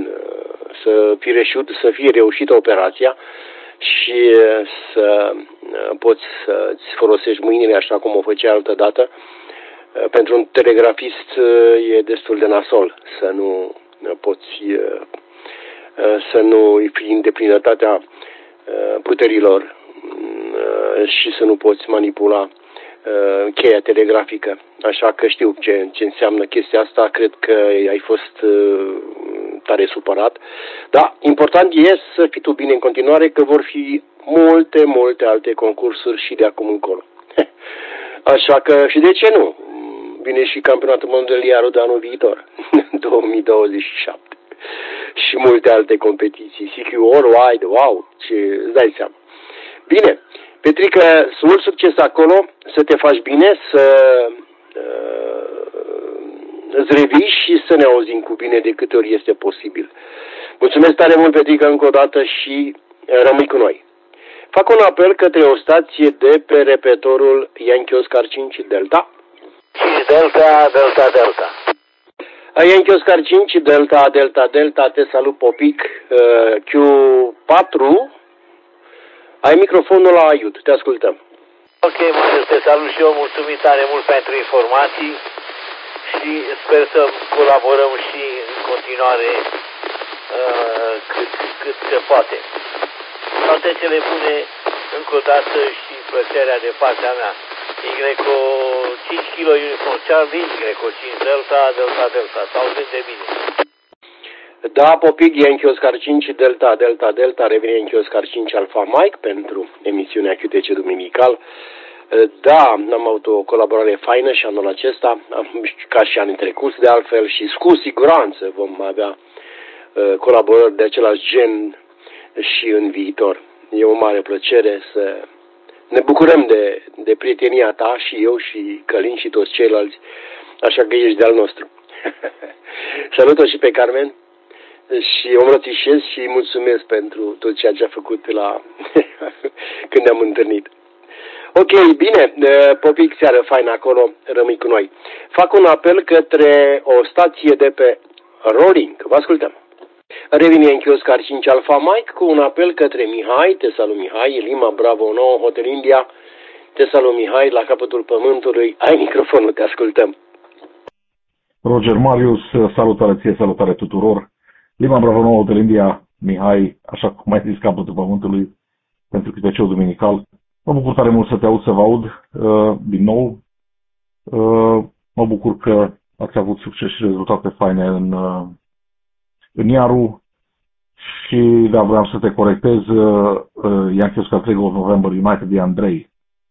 să fie reușită operația și să poți să-ți folosești mâinile așa cum o făceai altă dată. Pentru un telegrafist e destul de nasol să nu poți să nu îi fii în deplinătatea puterilor și să nu poți manipula cheia telegrafică. Așa că știu ce înseamnă chestia asta, cred că ai fost tare supărat. Da, important e să fii tu bine în continuare, că vor fi multe alte concursuri și de acum încolo. Așa că, și de ce nu? Vine și campionatul mondial de anul viitor, 2027. Și multe alte competiții, CQ Worldwide, wow, îți dai seama. Bine, Petrica, mult succes acolo, să te faci bine, să îți revii și să ne auzim cu bine de câte ori este posibil. Mulțumesc tare mult, Petrica, încă o dată și rămâi cu noi. Fac un apel către o stație de pe repetorul Yankee Oscar 5 Delta. 5 Delta, Delta, Delta. Yankee Oscar 5 Delta, Delta, Delta, te salut, Popic. Q4, ai microfonul la Aiut, te ascultăm. Ok, Marius, te salut și eu, mulțumit tare mult pentru informații și sper să colaborăm și în continuare cât se poate. Toate cele bune, încă o dată, și plăcerea de partea mea. Greco 5 kg Uniform Charlie, Greco 5 Delta, Delta, Delta. S-auzim de bine. Da, Popic, Yankee Oscar 5 Delta, Delta, Delta, revine Yankee Oscar 5 Alpha Mike pentru emisiunea QTC Duminical. Da, am avut o colaborare faină și anul acesta, ca și anii trecuți de altfel, și cu siguranță vom avea colaborări de același gen și în viitor. E o mare plăcere să ne bucurăm de prietenia ta și eu și Călin și toți ceilalți, așa că ești de-al nostru. Salut-o și pe Carmen și o îmbrățișez și mulțumesc pentru tot ceea ce a făcut când ne-am întâlnit. Ok, bine, Popic, seară faină acolo, rămâi cu noi. Fac un apel către o stație de pe Rolling, vă ascultăm. Revine Yankee Oscar 5 Alpha Mike cu un apel către Mihai, te salut Mihai, Lima Bravo 9, Hotel India, te salut Mihai, la capătul pământului, ai microfonul, te ascultăm. Roger Marius, salutare ție, salutare tuturor. Lima Bravo 9, Hotel India, Mihai, așa cum ai zis, capătul pământului, pentru QTC-ul Duminical. Mă bucur tare mult să te aud, să vă aud din nou. Mă bucur că ați avut succes și rezultate faine în Iaru. Și da, vreau să te corectez. Yankee Oscar 3 of November United de Andrei.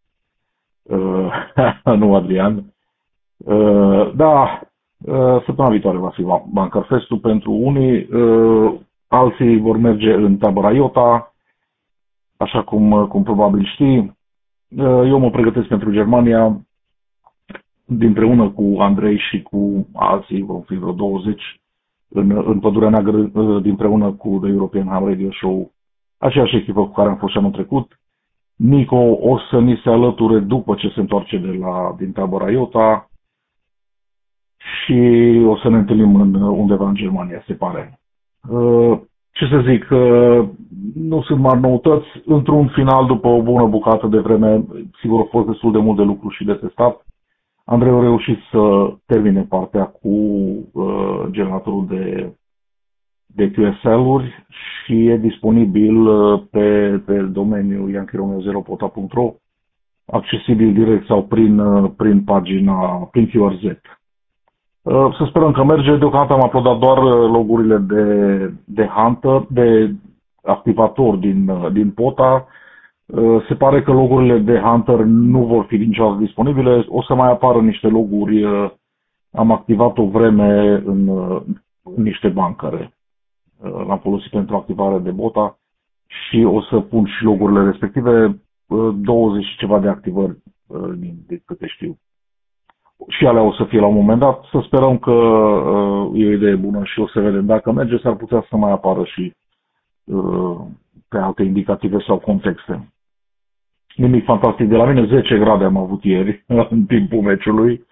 Nu Adrian. Da, săptămâna viitoare va fi Bunker Fest-ul pentru unii. Alții vor merge în tabăra Iota, așa cum probabil știi. Eu mă pregătesc pentru Germania. Împreună cu Andrei și cu alții, vom fi vreo 20, în Pădurea Neagră, împreună cu The European Ham Radio Show, aceeași echipă cu care am fost și anul trecut. Nico o să ni se alăture după ce se întoarce din tabăra Iota și o să ne întâlnim undeva în Germania, se pare. Ce să zic, nu sunt mari noutăți. Într-un final, după o bună bucată de vreme, sigur a fost destul de mult de lucru și de testat. Andrei a reușit să termine partea cu generatorul de QSL-uri și e disponibil pe domeniul yankeeromeo0pota.ro accesibil direct sau prin pagina, prin QRZ. Să sperăm că merge. Deocamdată am uploadat doar logurile de Hunter, de activator din POTA. Se pare că logurile de Hunter nu vor fi niciodată disponibile. O să mai apară niște loguri. Am activat o vreme în niște bancare. L-am folosit pentru activare de BOTA și o să pun și logurile respective, 20 și ceva de activări, din câte știu. Și alea o să fie la un moment dat. Să sperăm că e o idee bună și o să vedem. Dacă merge, s-ar putea să mai apară și pe alte indicative sau contexte. Nimic fantastic de la mine. 10 grade am avut ieri în timpul meciului.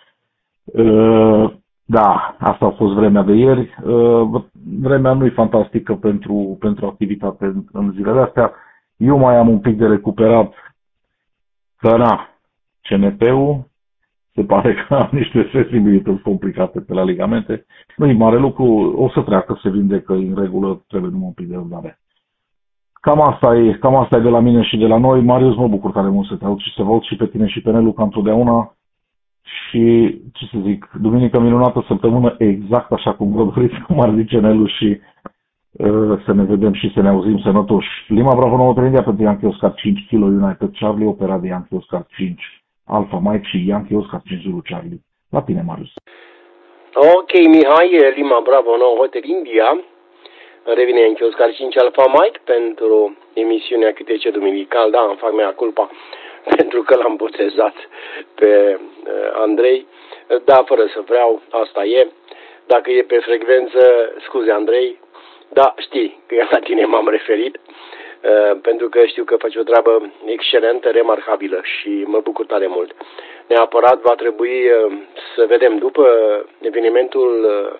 Da, asta a fost vremea de ieri. Vremea nu e fantastică pentru activitate în zilele astea. Eu mai am un pic de recuperat că CNP-ul se pare că am niște sensibilități complicate pe la ligamente. Nu e mare lucru, o să treacă, se vindecă în regulă, trebuie numai un pic de răbdare. Cam asta e de la mine și de la noi. Marius, mă bucur tare mult să te aud și să vă aud și pe tine și pe Nelu ca întotdeauna. Și, ce să zic, duminică minunată, săptămână exact așa cum vă doriți, cum ar zice Nelu, și să ne vedem și să ne auzim sănătoși. Lima Bravo 9 India pentru Yankee Oscar 5 Kilo United Charlie, opera de Yankee Oscar 5 Alpha Mike și Yankee Oscar 5 Zulu Charlie. La tine, Marius. Ok, Mihai, Lima Bravo 9 Hotel India. Revine Yankee Oscar 5 Alpha Mike pentru emisiunea QTC Duminical. Da, îmi fac mea culpa pentru că l-am botezat pe Andrei. Da, fără să vreau, asta e. Dacă e pe frecvență, scuze Andrei, da, știi că la tine m-am referit, pentru că știu că faci o treabă excelentă, remarcabilă și mă bucur tare mult. Neapărat va trebui să vedem după evenimentul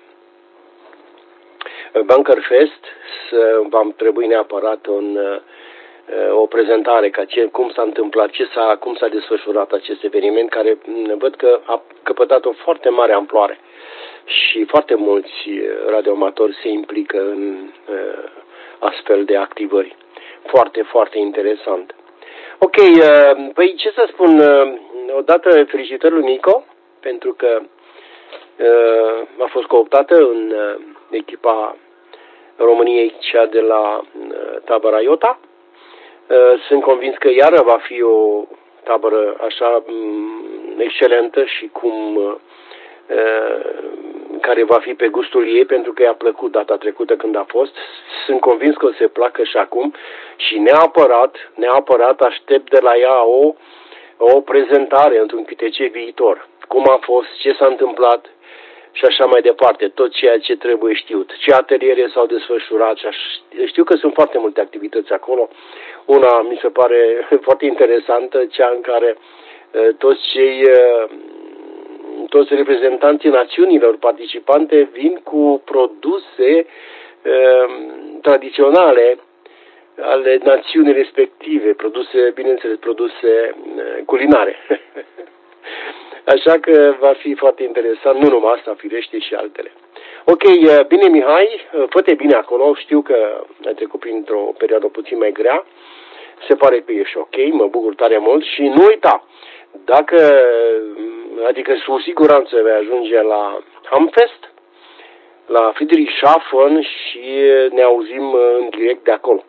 Bunker Fest, va trebui neapărat o prezentare ca cum s-a întâmplat, cum s-a desfășurat acest eveniment, care văd că a căpătat o foarte mare amploare și foarte mulți radioamatori se implică în astfel de activări. Foarte, foarte interesant. Ok, păi ce să spun, odată felicitări lui Nico, pentru că a fost cooptată în echipa României, cea de la tabăra Iota. Sunt convins că iară va fi o tabără așa excelentă și care va fi pe gustul ei, pentru că i-a plăcut data trecută când a fost. Sunt convins că o să placă și acum și neapărat aștept de la ea o prezentare într-un QTC viitor. Cum a fost, ce s-a întâmplat și așa mai departe, tot ceea ce trebuie știut. Ce ateliere s-au desfășurat. Știu că sunt foarte multe activități acolo. Una mi se pare foarte interesantă, cea în care toți reprezentanții națiunilor participante vin cu produse tradiționale ale națiunii respective, bineînțeles, produse culinare. Așa că va fi foarte interesant, nu numai asta, firește și altele. Ok, bine Mihai, fă-te bine acolo, știu că ai trecut printr-o perioadă puțin mai grea, se pare că ești ok, mă bucur tare mult și nu uita, adică cu siguranță vei ajunge la Hamfest, la Friedrichshafen și ne auzim în direct de acolo.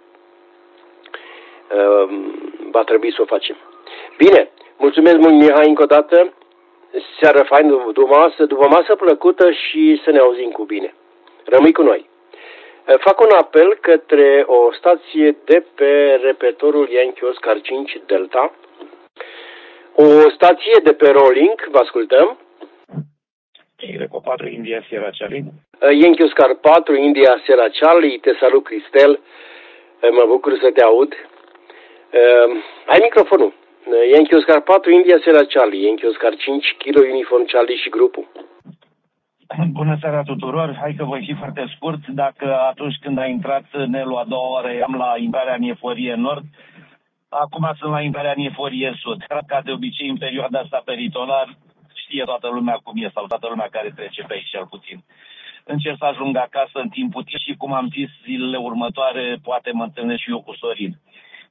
Va trebui să o facem. Bine, mulțumesc mult Mihai încă o dată. Seară fain, după masă plăcută și să ne auzim cu bine. Rămâi cu noi. Fac un apel către o stație de pe repetorul Yankee Oscar 5 Delta. O stație de pe Rolling, vă ascultăm. Eco 4 India Sierra Charlie. Yankee Oscar 4 India Sierra Charlie, te salut Cristel. Mă bucur să te aud. Ai microfonul. Yankee Oscar 4 India Sierra Charlie, Yankee Oscar 5 Kilo Uniform Charlie și grupul. Bună seara tuturor, hai că voi fi foarte scurt. Dacă atunci când a intrat Nelu a doua oară eram la intrarea în Eforie Nord, acum sunt la intrarea în Eforie Sud. Ca de obicei în perioada asta peritonal știe toată lumea cum e, sau toată lumea care trece pe aici cel puțin. Încerc să ajung acasă în timp util și cum am zis zilele următoare poate mă întâlnesc și eu cu Sorin.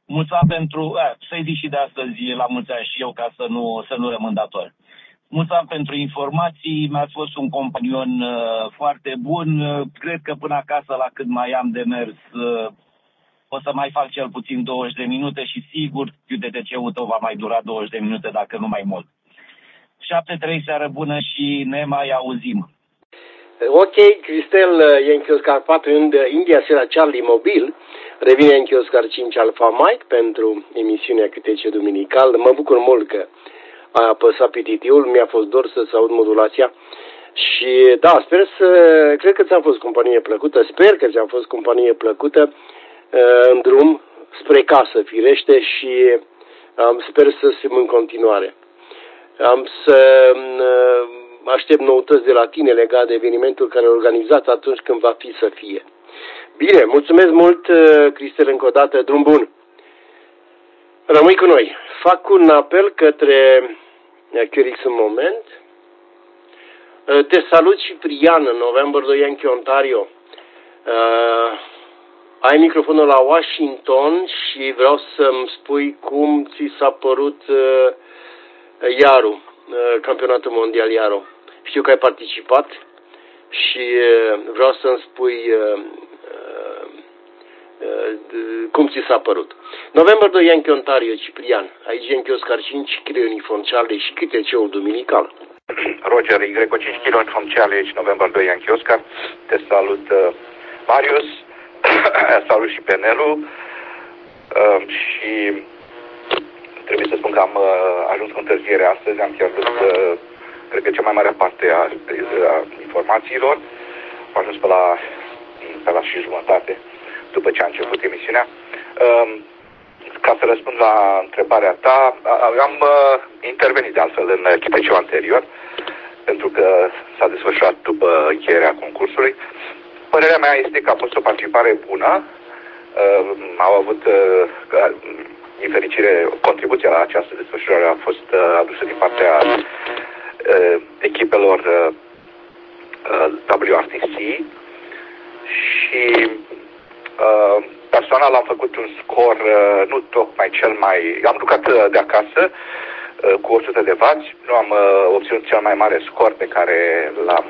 Mulți ani pentru, să-i zic și de astăzi la mulți ani și eu ca să nu rămân dator. Mulți ani pentru informații, mi-ați fost un companion foarte bun. Cred că până acasă, la cât mai am de mers, o să mai fac cel puțin 20 de minute și sigur QTTC-ul tău va mai dura 20 de minute, dacă nu mai mult. 7-3, seară bună și ne mai auzim. Ok, Cristel, Yankee Oscar 4 în India Sierra Charlie mobil. Revine Yankee Oscar 5 Alpha Mike pentru emisiunea QTC Duminical. Mă bucur mult că ai apăsat pe titiul, mi-a fost dor să aud modulația. Și da, cred că ți-a fost companie plăcută, sper că ți-a fost companie plăcută în drum spre casă, firește, și sper să fim în continuare. Am să aștept noutăți de la tine legat de evenimentul care e organizat atunci când va fi să fie. Bine, mulțumesc mult, Cristel, încă o dată, drum bun. Rămâi cu noi. Fac un apel către QRX în moment. Te salut, Ciprian, în November 2 Yankee Ontario. Ai microfonul la Washington și vreau să-mi spui cum ți s-a părut Iaru, campionatul mondial Iaru. Știu că ai participat și vreau să-mi spui cum ți s-a părut. November 2 Yankee Ontario, Ciprian. Aici Yankee Oscar 5 kg uniform Charlie și QTC-ul duminical. Roger, Y5 kg uniform Charlie, aici November 2 Yankee Oscar. Te salut, Marius. Salut și pe Nelu. Și trebuie să spun că am ajuns cu întârziere astăzi. Am pierdut, cred că cea mai mare parte a informațiilor. Am ajuns pe la 5:30 după ce a început emisiunea. Ca să răspund la întrebarea ta, am intervenit de altfel în QTC-ul anterior, pentru că s-a desfășurat după încheierea concursului. Părerea mea este că a fost o participare bună. Au avut, din fericire, contribuția la această desfășurare a fost adusă din partea echipelor WRTC și personal am făcut un scor nu tocmai cel mai... Am lucrat de acasă cu 100 de W, nu am obținut cel mai mare scor pe care l-am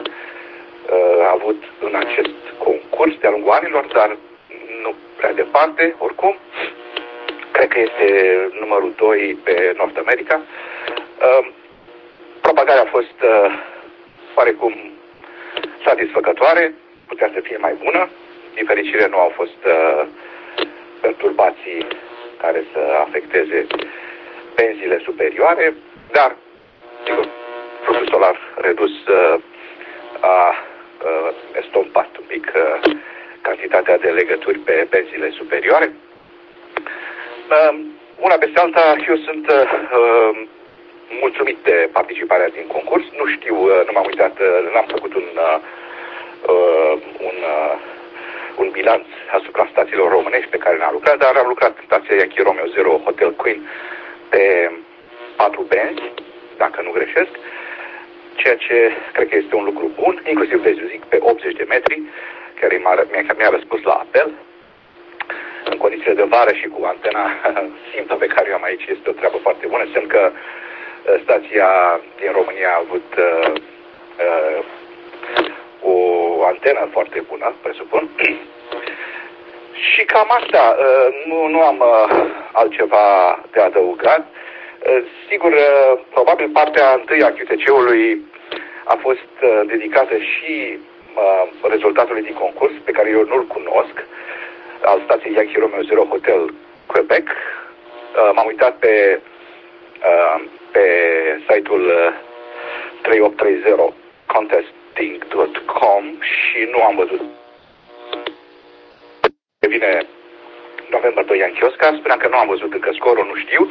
avut în acest concurs de-a lungul anilor, dar nu prea departe, oricum. Cred că este numărul 2 pe North America. Propagarea a fost oarecum satisfăcătoare, putea să fie mai bună. Din fericire nu au fost perturbații care să afecteze pensiile superioare, dar, sigur, fluxul solar redus a estompat un pic cantitatea de legături pe pensiile superioare. Una peste alta, eu sunt mulțumit de participarea din concurs. Nu știu, nu m-am uitat, n-am făcut un bilanț asupra stațiilor românești pe care le-am lucrat, dar am lucrat în stația Yankee Romeo 0 Hotel Queen pe 4 benzi, dacă nu greșesc, ceea ce cred că este un lucru bun, inclusiv zic pe 80 de metri, care mi-a răspuns la apel. În condițiile de vară și cu antena simplă pe care eu am aici, este o treabă foarte bună. Semn că stația din România a avut o antenă foarte bună, presupun. Și cam asta, nu am altceva de adăugat. Sigur, probabil partea întâi a QTC-ului a fost dedicată și rezultatului din concurs, pe care eu nu-l cunosc, al stației Yankee Romeo 0 Hotel Quebec. M-am uitat pe site-ul 3830 contesting.com și nu am văzut. Vine November 2 Yankee Oscar, spuneam că nu am văzut încă scorul, nu știu.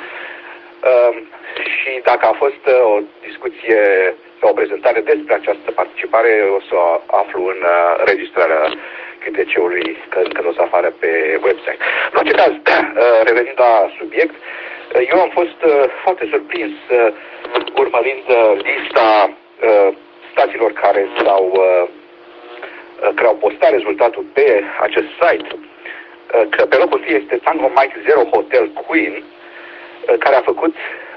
Și dacă a fost o discuție sau o prezentare despre această participare, o să o aflu în registrarea QTC-ului când o să apară pe website. În orice caz, revenind la subiect, eu am fost foarte surprins urmărind lista stațiilor care au postat rezultatul pe acest site. că pe locul 1 este Tango Mike 0 Hotel Queen, care a făcut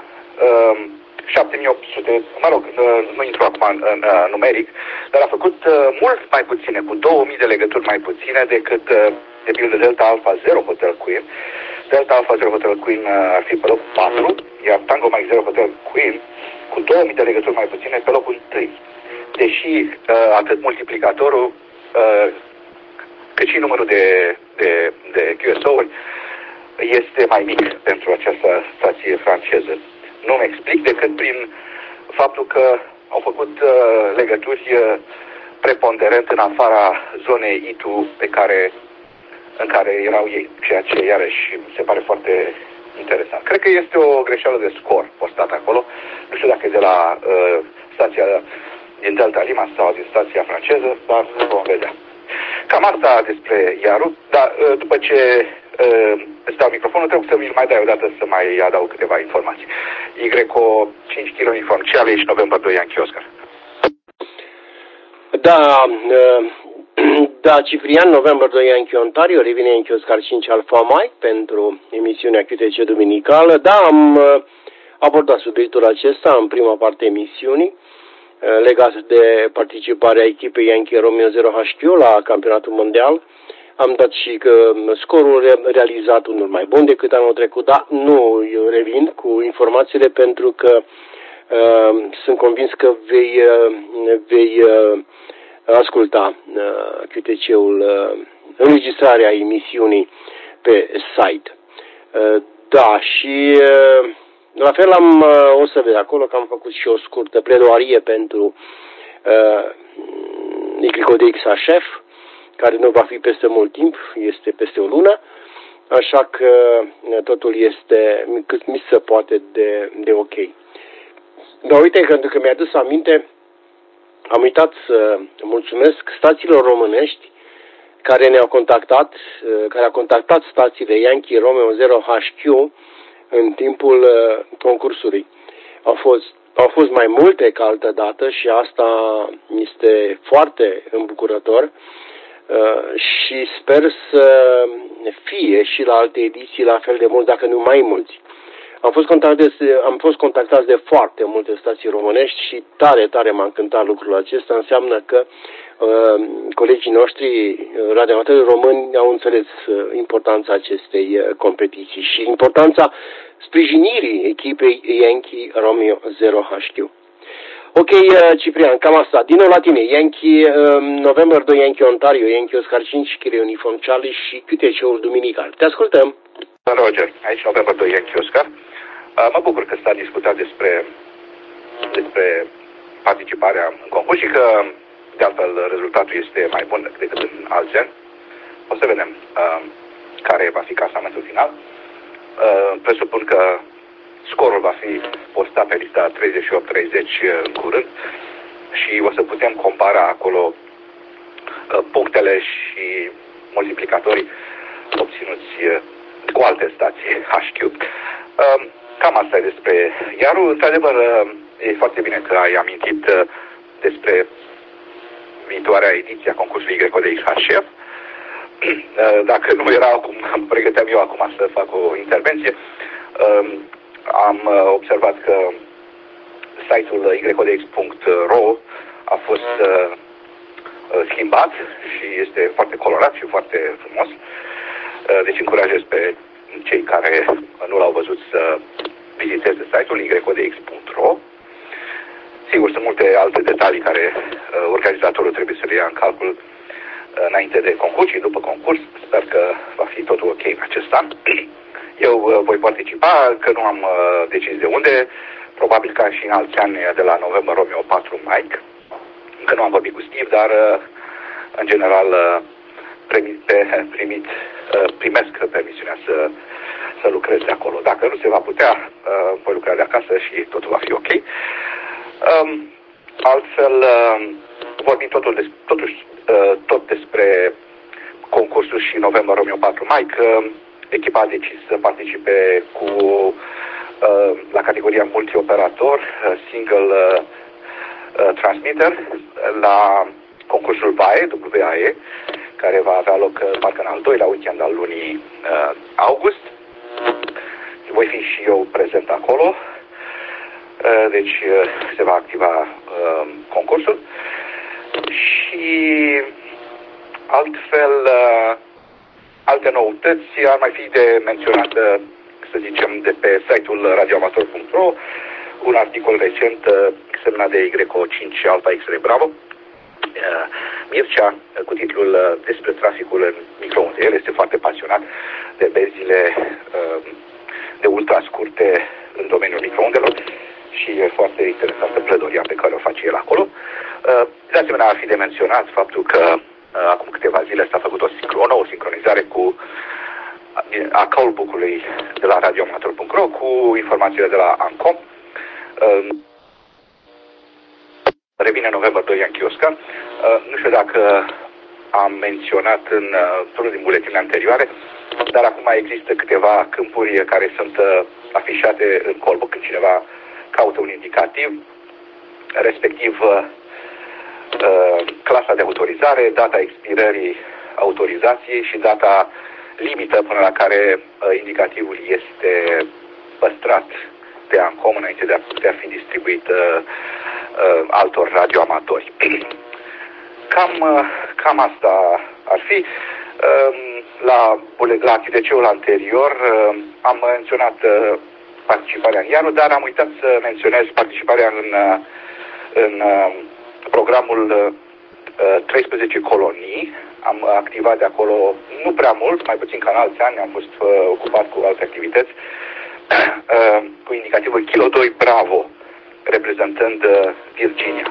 7800, mă rog, nu intru acum în numeric, dar a făcut mult mai puține, cu 2000 de legături mai puține decât, de pildă, Delta Alpha 0 Hotel Queen. Delta Alpha 0 Hotel Queen ar fi pe locul 4, iar Tango Mike 0 Hotel Queen cu 2000 de legături mai puține pe locul 1. Deși atât multiplicatorul cât și numărul de QSO-uri este mai mic pentru această stație franceză. Nu-mi explic decât prin faptul că au făcut legături preponderent în afara zonei ITU în care erau ei, ceea ce iarăși se pare foarte interesant. Cred că este o greșeală de scor postată acolo. Nu știu dacă e de la stația din Delta Lima sau din stația franceză, dar vom vedea. Cam asta despre Iaru, dar după ce îți dau microfonul, trebuie să mi-l mai dai o dată să mai adaug câteva informații. Yco 5 kg uniform Charlie și November 2 Yankee Oscar. Da, Ciprian, November 2 Yankee Ontario, revine Yankee Oscar 5 Alpha Mike pentru emisiunea QTC duminicală. Da, am abordat subiectul acesta în prima parte a emisiunii, legat de participarea echipei Yankee Romeo 0 HQ la campionatul mondial. Am dat și că scorul realizat unul mai bun decât anul trecut, dar nu revin cu informațiile pentru că sunt convins că vei asculta QTC-ul, înregistrarea emisiunii pe site. Da, și la fel o să vezi acolo că am făcut și o scurtă pledoarie pentru Yco DXHF, care nu va fi peste mult timp, este peste o lună, așa că totul este cât mi se poate de ok. Dar uite, pentru că mi-a adus aminte, am uitat să mulțumesc stațiilor românești care ne-au contactat, care au contactat stațiile Yankee Romeo 0 HQ în timpul concursului. Au fost mai multe ca altă dată și asta este foarte îmbucurător și sper să fie și la alte ediții la fel de mulți, dacă nu mai mulți. Am fost contactați de foarte multe stații românești și tare m-a încântat lucrul acesta. Înseamnă că colegii noștri radioamatori români au înțeles importanța acestei competiții și importanța sprijinirii echipei Yankee Romeo 0 HQ. Ok, Ciprian, cam asta. Din nou la tine. Yankee November 2 Yankee Ontario, Yankee Oscar 5 kg uniform Charlie și QTC-ul duminical. Te ascultăm. Roger, aici November 2 Yankee Oscar. Mă bucur că s-a discutat despre participarea în concurs și că, de altfel, rezultatul este mai bun decât în alți ani. O să vedem care va fi clasamentul final. Presupun că scorul va fi postat pe lista 38-30 în curând și o să putem compara acolo punctele și multiplicatorii obținuți cu alte stații HQ. Cam asta e despre Iaru. Într-adevăr, e foarte bine că ai amintit despre viitoarea ediție a concursului Yco DXHF. Dacă nu era cum pregăteam eu acum să fac o intervenție, am observat că site-ul ycodx.ro a fost schimbat și este foarte colorat și foarte frumos. Deci încurajez pe cei care nu l-au văzut să viziteze site-ul ycodx.ro. Sigur, sunt multe alte detalii care organizatorul trebuie să le ia în calcul înainte de concurs și după concurs. Sper că va fi totul ok în acest an. Eu voi participa, că nu am decis de unde, probabil ca și în alți ani de la November Romeo 4 Mike. Încă nu am vorbit cu Steve, dar în general primesc permisiunea să lucrez de acolo. Dacă nu se va putea, voi lucra de acasă și totul va fi ok. Altfel, vorbim totuși tot despre concursul și November Romeo 4 Mike. Echipa a decis să participe la categoria multioperator, single transmitter, la concursul WAE care va avea loc parcă în al doilea weekend al lunii august. Voi fi și eu prezent acolo, deci se va activa concursul. Și altfel, alte noutăți ar mai fi de menționat, să zicem, de pe site-ul radioamator.ro, un articol recent semnat de YO5 Alfa X-Ray Bravo, Mircea, cu titlul despre traficul în microunde. El este foarte pasionat de benzile de ultra scurte în domeniul microundelor și e foarte interesantă pledoria pe care o face el acolo. De asemenea, ar fi de menționat faptul că acum câteva zile s-a făcut o nouă sincronizare cu a callbook-ului de la radioamator.ro cu informațiile de la ANCOM. Revine November 2 Yankee Oscar. Nu știu dacă am menționat într-unul din buletinele anterioare, dar acum există câteva câmpuri care sunt afișate în callbook când cineva caută un indicativ, respectiv clasa de autorizare, data expirării autorizației și data limită până la care indicativul este păstrat de ANCOM înainte de a putea fi distribuit altor radioamatori. Cam asta ar fi. La ACTC-ul anterior am menționat participarea în Iaru, dar am uitat să menționez participarea în programul 13 colonii. Am activat de acolo nu prea mult, mai puțin ca în alți ani, am fost ocupat cu alte activități, cu indicativul Kilo 2 Bravo, reprezentând Virginia.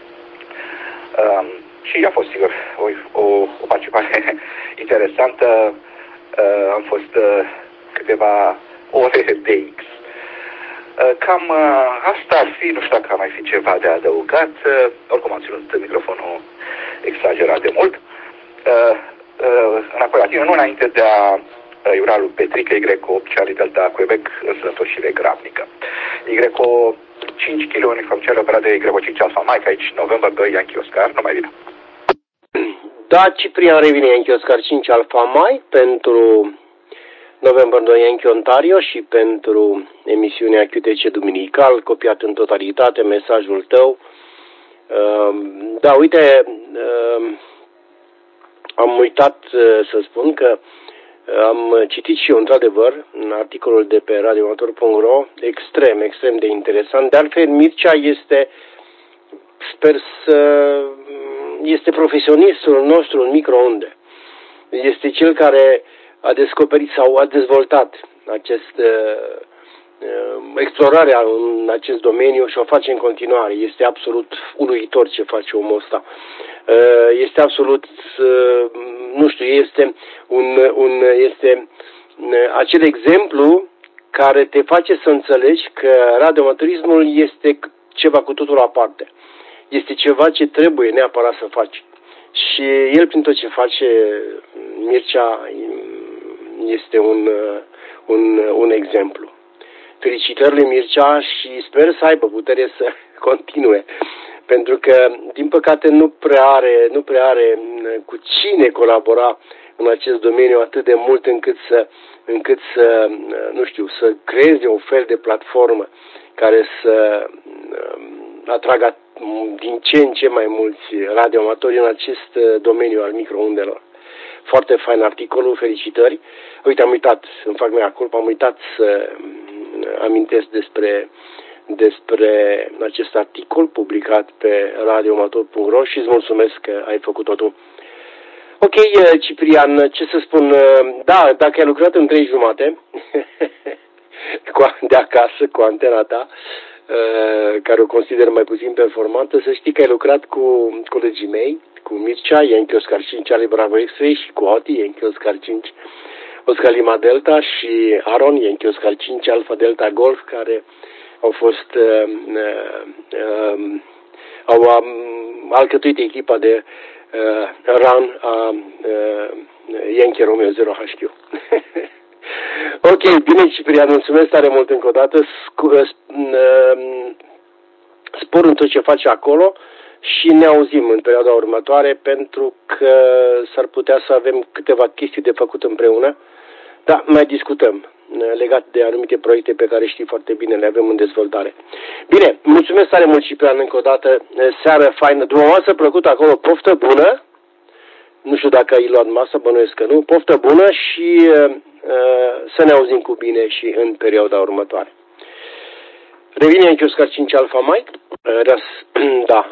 Și a fost, sigur, o participare interesantă. Am fost câteva ore de X. Cam asta ar fi, nu știu dacă mai fi ceva de adăugat. Oricum am ținut microfonul exagerat de mult. Înapoi la tine, nu înainte de a iura lui Petrică, Y8 Charlie Delta Quebec, însănătoșire grabnică. Y8 5 kg uniform cel operat de Y5 Alpha Mike, aici November 2 Yankee Oscar, nu mai bine. Da, Ciprian revine Yankee Oscar 5 Alpha Mike pentru November 2 Yankee Ontario și pentru emisiunea QTC Duminical, copiat în totalitate mesajul tău. Da, uite, am uitat să spun că am citit și eu, într-adevăr, în articolul de pe radioamator.ro, extrem de interesant. De altfel, Mircea este profesionistul nostru în microunde. Este cel care a descoperit sau a dezvoltat explorarea în acest domeniu și o face în continuare. Este absolut uluitor ce face omul ăsta. Este absolut, nu știu, este este acel exemplu care te face să înțelegi că radioamatorismul este ceva cu totul aparte. Este ceva ce trebuie neapărat să faci. Și el, prin tot ce face, Mircea este un exemplu. Felicitări lui Mircea și sper să aibă putere să continue. Pentru că, din păcate, nu prea are cu cine colabora în acest domeniu atât de mult încât să nu știu, să creeze un fel de platformă care să atragă din ce în ce mai mulți radioamatori în acest domeniu al microundelor. Foarte fain articolul, felicitări. Uite, am uitat, îmi fac mea culpa, am uitat să amintesc despre acest articol publicat pe radioamator.ro și îți mulțumesc că ai făcut-o tu. Ok, Ciprian, ce să spun? Da, dacă ai lucrat în 3 jumate de acasă cu antena ta, care o consider mai puțin performantă, să știi că ai lucrat cu colegii mei, cu Mircea, Yankee Oscar 5 Charlie Bravo X-Ray și cu Oti, Yankee Oscar 5 Oscar Lima Delta și Aaron, Yankee Oscar 5 Alpha Delta Golf, care au fost au alcătuit echipa de run a Yankee Romeo 0 HQ. Ok, bine, Ciprian, mulțumesc tare mult încă o dată. Spor în tot ce faci acolo și ne auzim în perioada următoare, pentru că s-ar putea să avem câteva chestii de făcut împreună. Da, mai discutăm legat de anumite proiecte pe care știi foarte bine, le avem în dezvoltare. Bine, mulțumesc tare mult, Ciprian, încă o dată. Seară faină, după masă plăcută acolo, poftă bună. Nu știu dacă ai luat masă, bănuiesc că nu. Poftă bună și să ne auzim cu bine și în perioada următoare. Revine în Oscar 5 Alpha Mike. Da,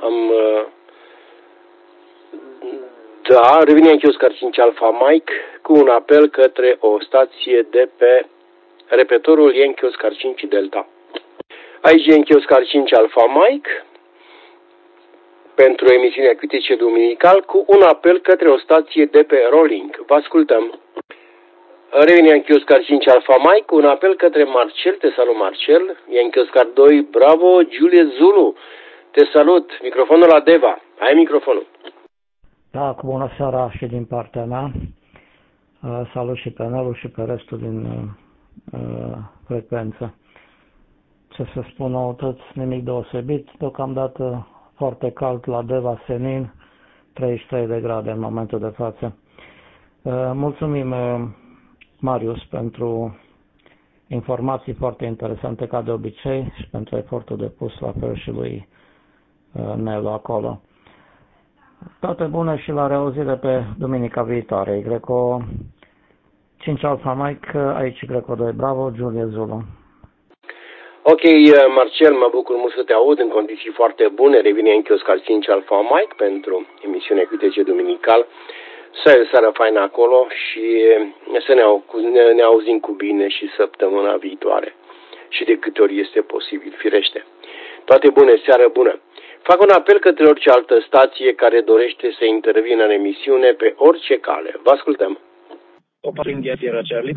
revine în Oscar 5 Alpha Mike cu un apel către o stație de pe repetorul Yankee Oscar 5 Delta. Aici Yankee Oscar 5 Alpha Mike pentru emisiunea QTC Duminical cu un apel către o stație de pe Rolling. Vă ascultăm. Revine Yankee Oscar 5 Alpha Mike cu un apel către Marcel. Te salut, Marcel. Yankee Oscar 2 Bravo Juliet Zulu. Te salut. Microfonul la Deva. Ai microfonul. Da, cu bună seara și din partea mea. Salut și pe Nelu și pe restul din frecvență. Ce să spun, noutăți, nimic deosebit. Deocamdată foarte cald la Deva Senin, 33 de grade în momentul de față. Mulțumim, Marius, pentru informații foarte interesante ca de obicei și pentru efortul depus la fel și lui Nelu acolo. Toate bune și la reauzire pe duminica viitoare. Greco 5 Alpha Mike, aici Greco 2 Bravo, Juliet Zulu. Ok, Marcel, mă bucur mult să te aud în condiții foarte bune. Revine în Oscar 5 Alpha Mike pentru emisiunea QTC Duminical. Să ai o seară faină acolo și să ne auzim cu bine și săptămâna viitoare. Și de câte ori este posibil, firește. Toate bune, seară bună. Fac un apel către orice altă stație care dorește să intervină în emisiune pe orice cale. Vă ascultăm. Opa, India Sierra Charlie.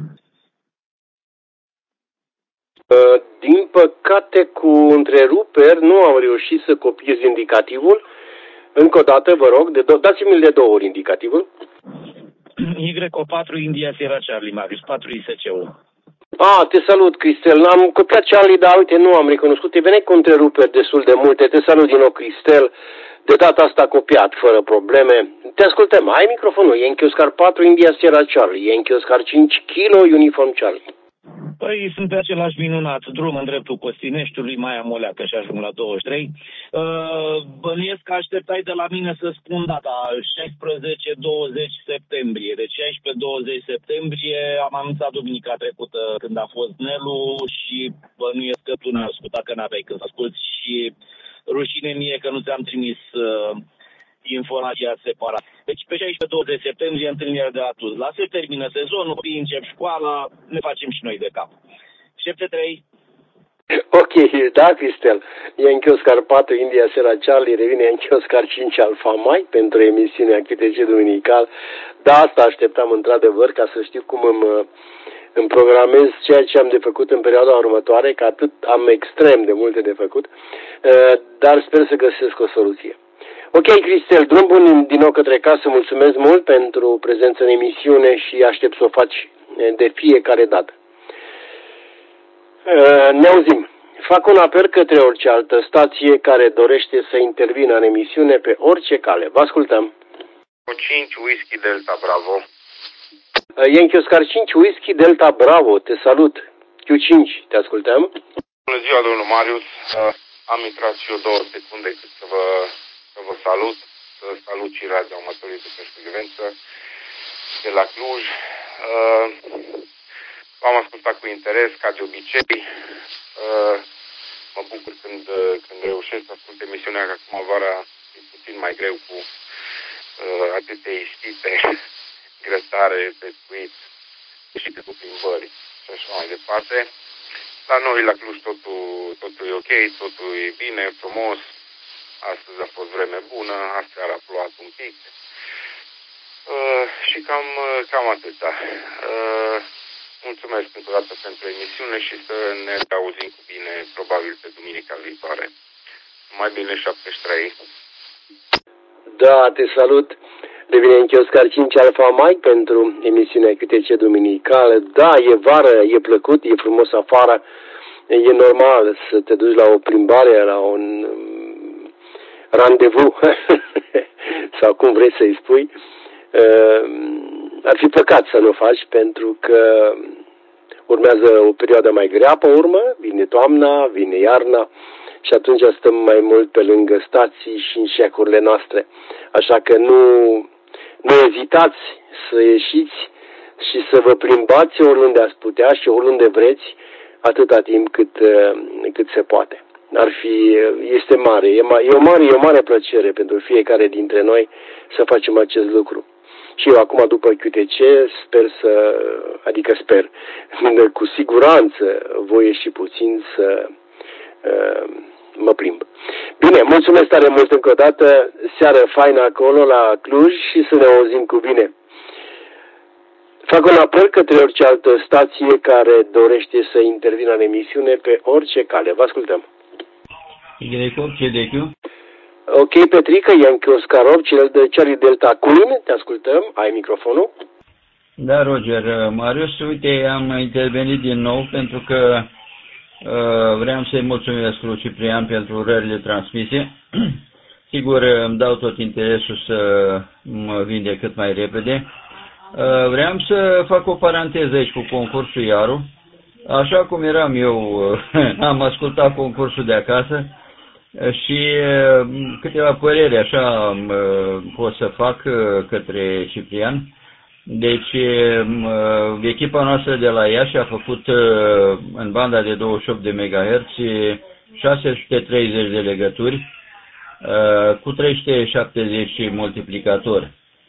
Din păcate, cu întreruperi, nu am reușit să copiez indicativul. Încă o dată, vă rog, dați-mi-l de 2 ori indicativul. Y4 India Sierra Charlie, Marius, 4 ISC-ul. Te salut, Cristel. Am copiat Charlie, dar uite, nu am recunoscut. Te veneai cu întreruperi destul de multe. Te salut din nou, Cristel. De data asta copiat, fără probleme. Te ascultăm. Ai microfonul. Yankee Oscar 4 India Sierra Charlie. Yankee Oscar 5 Kilo Uniform Charlie. Păi sunt pe același minunat drum în dreptul Costineștiului, mai am o leacă și ajung la 23. Bănuiesc că așteptai de la mine să spun data 16-20 septembrie. Deci 16-20 septembrie am anunțat duminica trecută când a fost Nelu și bănuiesc că tu n-ai ascultat, că n-aveai când să asculti și rușine mie că nu ți-am trimis informația separat. Deci pe 16-20 septembrie întâlnirea de atunci. La se termină sezonul, copiii încep școala, ne facem și noi de cap. 7-3. Ok, da, Cristel. Yankee Oscar 4 India Sierra Charlie, revine Yankee Oscar 5 Alpha Mike pentru emisiunea QTC Duminical. Da, asta așteptam într-adevăr, ca să știu cum îmi programez ceea ce am de făcut în perioada următoare, că atât am extrem de multe de făcut, dar sper să găsesc o soluție. Ok, Cristel, drum bun din nou către casă, mulțumesc mult pentru prezența în emisiune și aștept să o faci de fiecare dată. Ne auzim. Fac un apel către orice altă stație care dorește să intervină în emisiune pe orice cale. Vă ascultăm. 5 Whisky Delta Bravo. Yankee Oscar 5 Whisky Delta Bravo, te salut. Q5, te ascultăm. Bună ziua, domnul Marius. Am intrat și eu 2 secunde cât să vă salut. Să salut și Radio Amatorii de Persecvență de la Cluj. V-am ascultat cu interes, ca de obicei. Mă bucur când reușesc să ascult emisiunea, că acum vara e puțin mai greu cu atâtea ispite, grătare, pescuit și cu plimbări și așa mai departe. La noi, la Cluj, totul e ok, totul e bine, frumos. Astăzi a fost vreme bună, aseară a plouat un pic. Și cam atâta. Mulțumesc încă o dată pentru emisiune și să ne auzim cu bine, probabil pe duminica viitoare. Mai bine 73. Da, te salut. Revine în Oscar 5 Alpha Mike pentru emisiunea QTC Duminicală. Da, e vară, e plăcut, e frumos afară. E normal să te duci la o plimbare, randevu sau cum vrei să-i spui, ar fi păcat să nu o faci, pentru că urmează o perioadă mai grea pe urmă, vine toamna, vine iarna și atunci stăm mai mult pe lângă stații și în șecurile noastre. Așa că nu ezitați să ieșiți și să vă plimbați oriunde ați putea și oriunde vreți, atâta timp cât se poate. Este mare, e o mare plăcere pentru fiecare dintre noi să facem acest lucru. Și eu acum, după QTC, sper, cu siguranță voi ieși puțin să mă plimb. Bine, mulțumesc tare mult încă o dată, seară faină acolo la Cluj și să ne auzim cu bine. Fac un apel către orice altă stație care dorește să intervină în emisiune pe orice cale. Vă ascultăm. Ok, Petrica, Yankee Oscar 8, cel de Charlie Delta Queen, te ascultăm, ai microfonul. Da, Roger. Marius, uite, am intervenit din nou pentru că vreau să-i mulțumesc lui Ciprian pentru urările transmise. Sigur, îmi dau tot interesul să mă vinde cât mai repede. Vreau să fac o paranteză aici cu concursul Iaru. Așa cum eram eu, am ascultat concursul de acasă și câteva păreri așa pot să fac către Ciprian. Deci, echipa noastră de la Iași a făcut în banda de 28 de MHz 630 de legături cu 370 multiplicatori.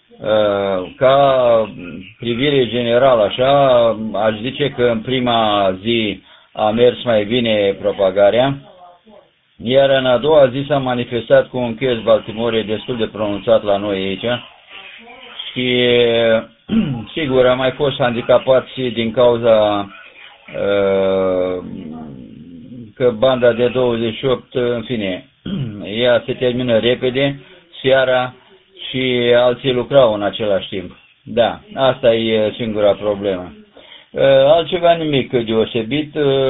Ca privire generală, așa, aș zice că în prima zi a mers mai bine propagarea, iar în a doua zi s-a manifestat cu un caz Baltimore destul de pronunțat la noi aici și sigur am mai fost handicapați din cauza că banda de 28, în fine, ea se termină repede seara și alții lucrau în același timp. Da, asta e singura problemă. Altceva nimic deosebit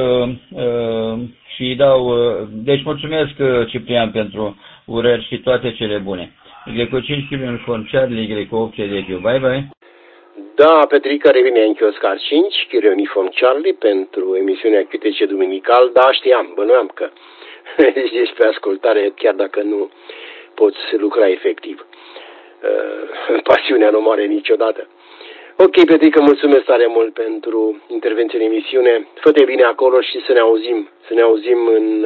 și deci mulțumesc, Ciprian, pentru urări și toate cele bune. Greco 5 km Charlie, Greco 8 CDQ. Bye bye. Da, Petrica, revine în Oscar 5, Chirie Uniform Charlie pentru emisiunea QTC Duminical. Da, știam, bănuiam că ești pe ascultare, chiar dacă nu poți lucra efectiv. Pasiunea nu moare niciodată. Ok, Petrica, mulțumesc tare mult pentru intervenție în emisiune. Fă-te bine acolo și să ne auzim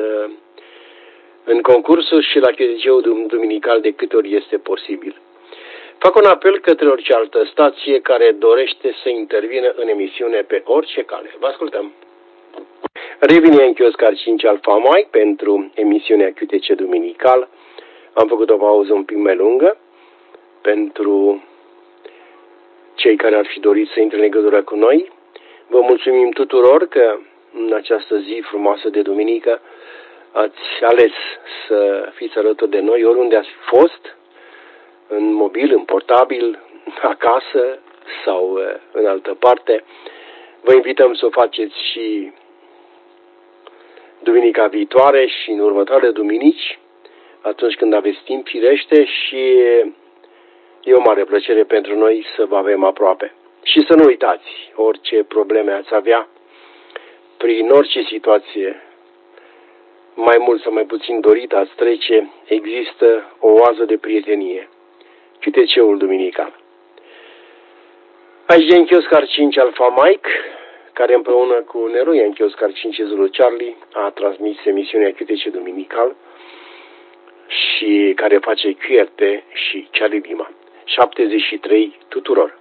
în concursul și la QTC-ul duminical de câte ori este posibil. Fac un apel către orice altă stație care dorește să intervină în emisiune pe orice cale. Vă ascultăm. Revine în Oscar 5 Alpha Mike pentru emisiunea QTC Duminical. Am făcut o pauză un pic mai lungă pentru cei care ar fi dorit să intre în legătură cu noi. Vă mulțumim tuturor că în această zi frumoasă de duminică ați ales să fiți alături de noi oriunde ați fost, în mobil, în portabil, acasă sau în altă parte. Vă invităm să o faceți și duminica viitoare și în următoarele duminici, atunci când aveți timp, firește, și e o mare plăcere pentru noi să vă avem aproape. Și să nu uitați, orice probleme ați avea, prin orice situație, mai mult sau mai puțin dorit ați trece, există o oază de prietenie. QTC-ul duminical. Aici Yankee Oscar 5 Alpha Mike, care împreună cu Nero Yankee Oscar 5 Zulu Charlie a transmis emisiunea QTC duminical și care face QRT și Charlie Lima. 73 tuturor.